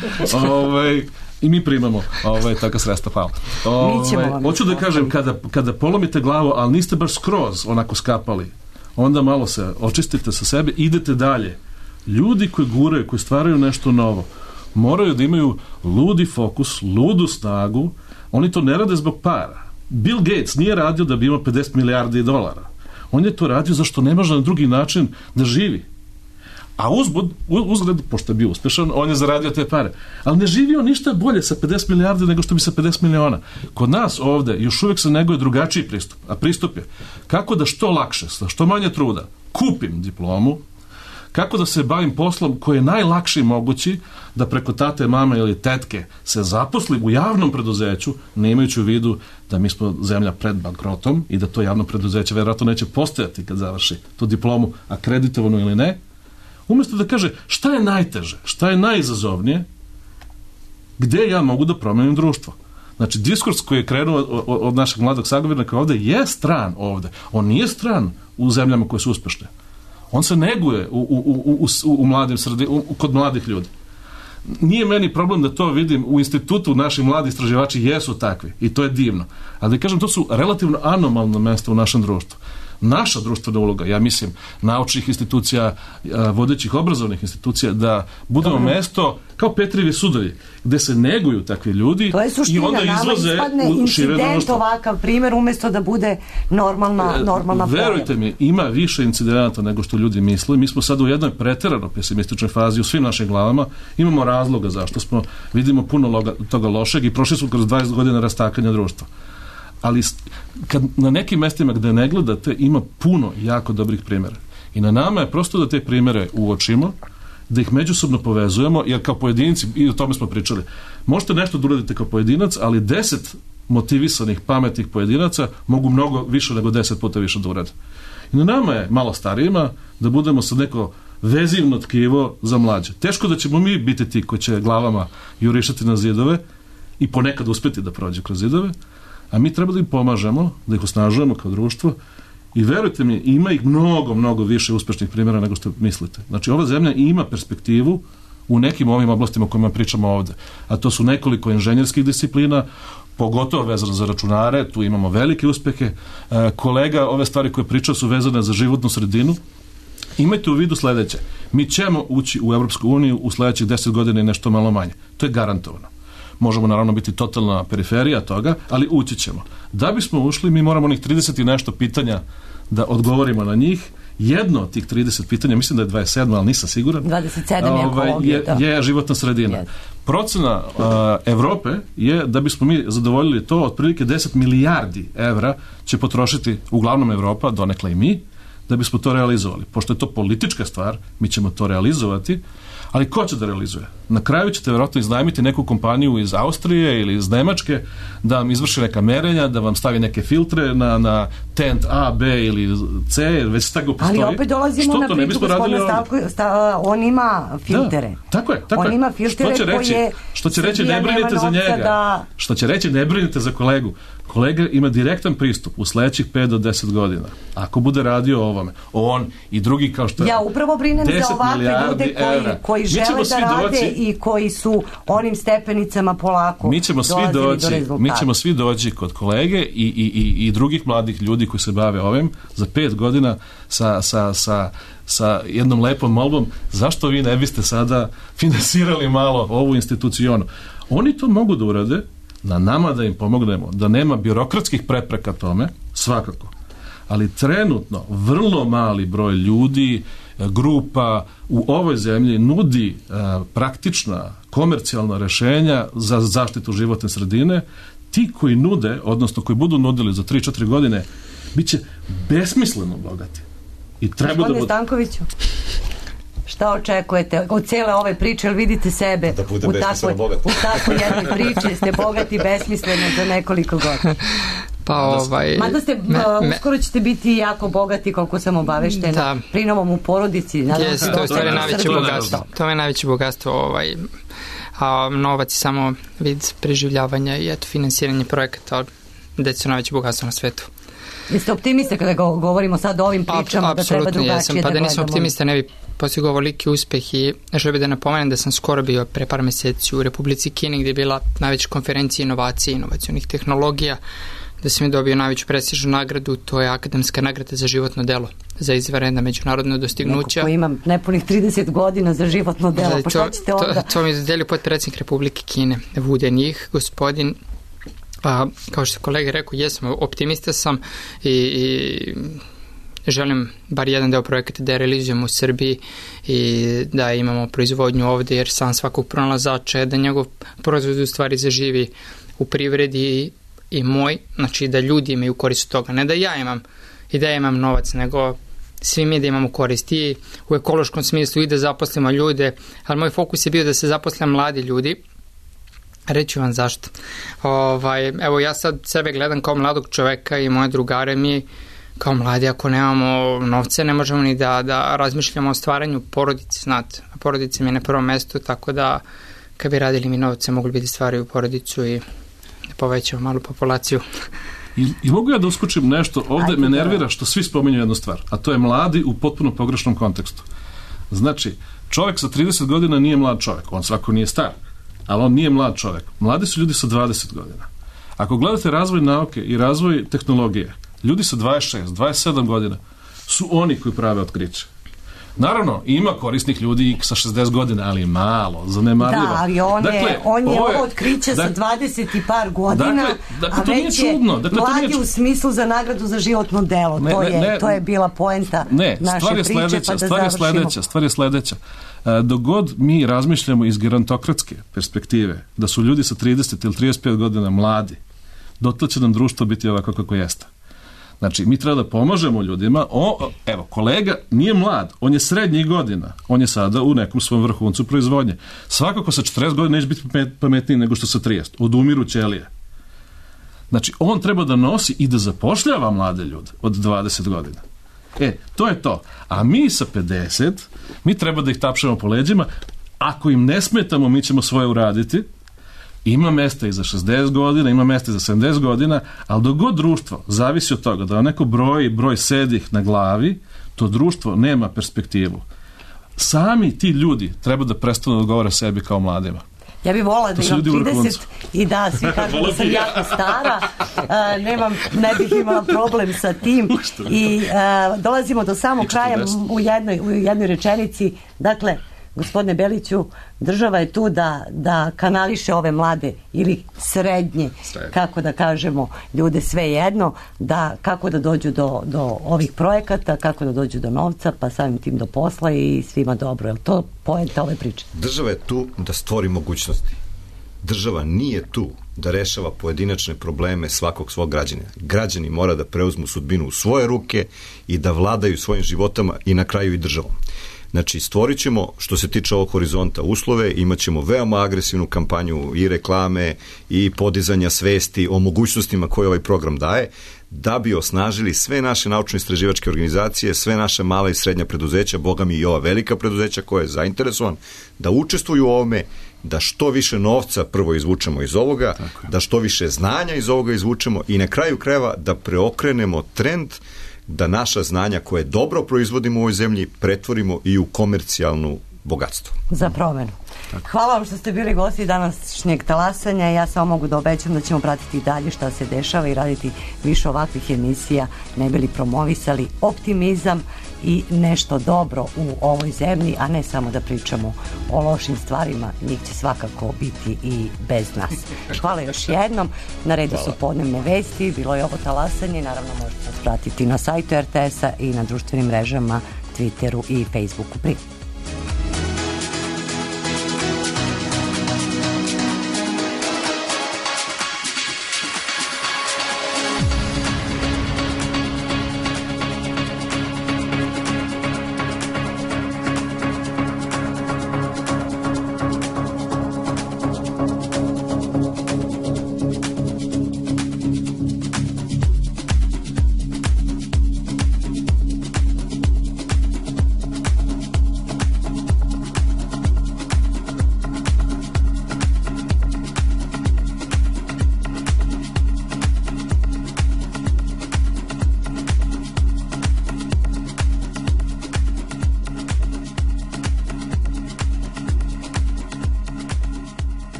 i mi primamo taka sredstva. Hvala. Hoću da kažem, kada polomite glavu, ali niste baš skroz onako skapali, onda malo se očistite sa sebe, idete dalje. Ljudi koji guraju, koji stvaraju nešto novo, moraju da imaju ludi fokus, ludu snagu. Oni to ne rade zbog para. Bill Gates nije radio da bi imao 50 milijardi dolara. On je to radio zašto ne može na drugi način da živi. A uzgled, pošto je bio uspešan, on je zaradio te pare. Ali ne živio ništa bolje sa 50 milijardi nego što bi sa 50 miliona. Kod nas ovde još uvijek se neguje drugačiji pristup. A pristup je kako da što lakše, sa što manje truda, kupim diplomu, kako da se bavim poslom koji je najlakši mogući, da preko tate, mame ili tetke se zaposlim u javnom preduzeću, ne imajući u vidu da mi smo zemlja pred bankrotom i da to javno preduzeće verovatno neće postojati kad završi tu diplomu, akreditovanu ili ne, umjesto da kaže šta je najteže, šta je najizazovnije, gde ja mogu da promenim društvo. Znači, diskurs koji je krenuo od našeg mladog sagovornika ovde je stran ovde. On nije stran u zemljama koje su uspešne. On se neguje u mladim sredinama, kod mladih ljudi. Nije meni problem da to vidim u institutu, naši mladi istraživači jesu takvi i to je divno. Ali da kažem, to su relativno anomalno mesta u našem društvu. Naša društvena uloga, ja mislim, naučnih institucija, vodećih obrazovnih institucija, da budemo mesto kao Petrijevi sudovi, gde se neguju takvi ljudi i onda izvoze u šire društvo. Incident, ovakav primjer, umjesto da bude normalna verujte mi, ima više incidenata nego što ljudi misle. Mi smo sad u jednoj preterano pesimističnoj fazi u svim našim glavama. Imamo razloga zašto smo, vidimo puno toga lošeg i prošli smo kroz 20 godina rastakanja društva. Ali kad na nekim mestima gde ne gledate, ima puno jako dobrih primjera. I na nama je prosto da te primjere uočimo, da ih međusobno povezujemo, jer kao pojedinci, i o tome smo pričali, možete nešto da uradite kao pojedinac, ali 10 motivisanih, pametnih pojedinaca mogu mnogo više nego 10 puta više da urade. I na nama je, malo starijima, da budemo sad neko vezivno tkivo za mlađe. Teško da ćemo mi biti ti koji će glavama jurišati na zidove i ponekad uspeti da prođe kroz zidove, a mi treba da im pomažemo, da ih osnažujemo kao društvo i verujte mi, ima ih mnogo više uspešnih primjera nego što mislite. Znači, ova zemlja ima perspektivu u nekim ovim oblastima o kojima pričamo ovde, a to su nekoliko inženjerskih disciplina, pogotovo vezano za računare, tu imamo velike uspehe. Kolega, ove stvari koje pričao su vezane za životnu sredinu. Imajte u vidu sledeće, mi ćemo ući u Evropsku uniju u sledećih 10 godina i nešto malo manje. To je garantovano. Možemo naravno biti totalna periferija toga, ali ući ćemo. Da bismo ušli, mi moramo onih 30 i nešto pitanja da odgovorimo na njih. Jedno od tih 30 pitanja, mislim da je 27, ali nisam siguran. 27 je ekologija. Je životna sredina. Procena Evrope je da bismo mi zadovoljili to, otprilike 10 milijardi evra će potrošiti uglavnom Evropa, donekle i mi, da bismo to realizovali. Pošto je to politička stvar, mi ćemo to realizovati, ali ko će da realizuje? Na kraju ćete vjerojatno iznajmiti neku kompaniju iz Austrije ili iz Nemačke da vam izvrši neka merenja, da vam stavi neke filtre na tent A, B ili C, već tako postoji. Ali opet dolazimo na priču gospodina on ima filtere. Da, tako je. On ima filtere što će reći ne brinite za njega. Što će reći ne brinite za kolegu. Kolega ima direktan pristup u sledećih 5 do 10 godina. Ako bude radio o ovome, on i drugi kao što je... Ja upravo brinem za ovakve ljude koji žele da rade i koji su onim stepenicama polako dolazili do rezultata. Mi ćemo svi doći kod kolege i drugih mladih ljudi koji se bave ovim za 5 godina sa jednom lepom molbom, zašto vi ne biste sada finansirali malo ovu institucijonu? Oni to mogu da urade, na nama da im pomognemo, da nema birokratskih prepreka tome, svakako. Ali trenutno vrlo mali broj ljudi, grupa u ovoj zemlji nudi praktična komercijalna rešenja za zaštitu životne sredine. Ti koji nude, odnosno koji budu nudili za 3-4 godine, bit će besmisleno bogati. I treba Gospodine Stankoviću, šta očekujete od cele ove priče, ili vidite sebe u takvoj jednoj priči, ste bogati besmisleno za nekoliko godina? Mada ste, uskoro ćete biti jako bogati, koliko sam obaveštena, prinovom u porodici. To je najveće bogatstvo, a novac je samo vid preživljavanja i finansiranje projekata, da su najveće bogatstvo na svetu. Jeste optimista kada govorimo sad o ovim pričama da treba drugačije da gledamo? Pa da nisam optimista ne bi postigao ovoliki uspeh i želim da napomenem da sam skoro bio pre par meseci u Republici Kini gdje je bila najveća konferencija inovacije i inovacionih tehnologija, da sam je dobio najveću prestižnu nagradu, to je akademska nagrada za životno delo, za izvanredna međunarodna dostignuća. Neko ko ima nepunih 30 godina za životno delo, pa šta ćete onda? To mi je dodelio potpredsjednik Republike Kine, Wu Denyih, gospodin. Kao što kolega rekao, jesam, optimista sam i želim bar jedan deo projekata da realizujemo u Srbiji i da imamo proizvodnju ovde, jer sam svakog pronalazača je da njegov proizvod u stvari zaživi u privredi i moj, znači da ljudi imaju korist od toga, ne da ja imam i da ja imam novac, nego svi mi da imamo korist i u ekološkom smislu i da zaposlimo ljude, ali moj fokus je bio da se zaposle mladi ljudi. Reći vam zašto. Evo ja sad sebe gledam kao mladog čoveka i moje drugare, mi kao mladi ako nemamo novce ne možemo ni da razmišljamo o stvaranju porodice, znate. Porodice mi je na prvom mestu, tako da kad bi radili mi novce mogli bi da stvaraju porodicu i da povećamo malu populaciju. I mogu ja da uskočim nešto, ovde me nervira što svi spominju jednu stvar, a to je mladi u potpuno pogrešnom kontekstu. Znači, čovjek sa 30 godina nije mlad čovjek, on svako nije star, ali on nije mlad čovjek. Mladi su ljudi sa 20 godina. Ako gledate razvoj nauke i razvoj tehnologije, ljudi sa 26, 27 godina su oni koji prave otkriće. Naravno, ima korisnih ljudi sa 60 godina, ali malo, zanemarljivo. Da, ali on je ovo otkriće sa 20 i par godina, a već je mladi u smislu za nagradu za životno delo. To je bila poenta naše priče, pa da završimo. Stvar je sledeća. Dok god mi razmišljamo iz gerontokratske perspektive, da su ljudi sa 30 ili 35 godina mladi, dotle će nam društvo biti ovako kako jeste. Znači, mi treba da pomažemo ljudima. Evo, kolega nije mlad, on je srednjih godina. On je sada u nekom svom vrhuncu proizvodnje. Svakako sa 40 godina neće biti pametniji nego što sa 30. Odumiru ćelije. Znači, on treba da nosi i da zapošljava mlade ljude od 20 godina. To je to. A mi sa 50, mi treba da ih tapšemo po leđima. Ako im ne smetamo, mi ćemo svoje uraditi. Ima mesta i za 60 godina, ima mesta i za 70 godina, ali dok god društvo zavisi od toga da neko broj sedih na glavi, to društvo nema perspektivu. Sami ti ljudi treba da prestanu da odgovore sebi kao mladima. Ja bih volila da imam 30 i da svi kažu da sam jako stara, ne bih imala problem sa tim i dolazimo do samog kraja u jednoj rečenici. Dakle, gospodine Beliću, država je tu da kanališe ove mlade ili srednje, kako da kažemo, ljude svejedno, kako da dođu do ovih projekata, kako da dođu do novca, pa samim tim do posla i svima dobro. Je li to poenta ove priče? Država je tu da stvori mogućnosti. Država nije tu da rešava pojedinačne probleme svakog svog građanina. Građani mora da preuzmu sudbinu u svoje ruke i da vladaju svojim životama i na kraju i državom. Znači, stvorit ćemo, što se tiče ovog horizonta, uslove, imat ćemo veoma agresivnu kampanju i reklame i podizanja svesti o mogućnostima koje ovaj program daje, da bi osnažili sve naše naučno-istraživačke organizacije, sve naše mala i srednja preduzeća, boga mi i ova velika preduzeća koja je zainteresovan, da učestvuju u ovome, da što više novca prvo izvučemo iz ovoga, da što više znanja iz ovoga izvučemo i na kraju krajeva da preokrenemo trend da naša znanja koje dobro proizvodimo u ovoj zemlji pretvorimo i u komercijalnu bogatstvo. Za promenu. Hvala vam što ste bili gosti današnjeg talasanja. Ja samo mogu da obećam da ćemo pratiti dalje šta se dešava i raditi više ovakvih emisija, ne bi li promovisali optimizam i nešto dobro u ovoj zemlji, a ne samo da pričamo o lošim stvarima. Njih će svakako biti i bez nas. Hvala još jednom. Na redu su podnevne vesti. Bilo je ovo talasanje. Naravno možete nas pratiti na sajtu RTS-a i na društvenim mrežama, Twitteru i Facebooku.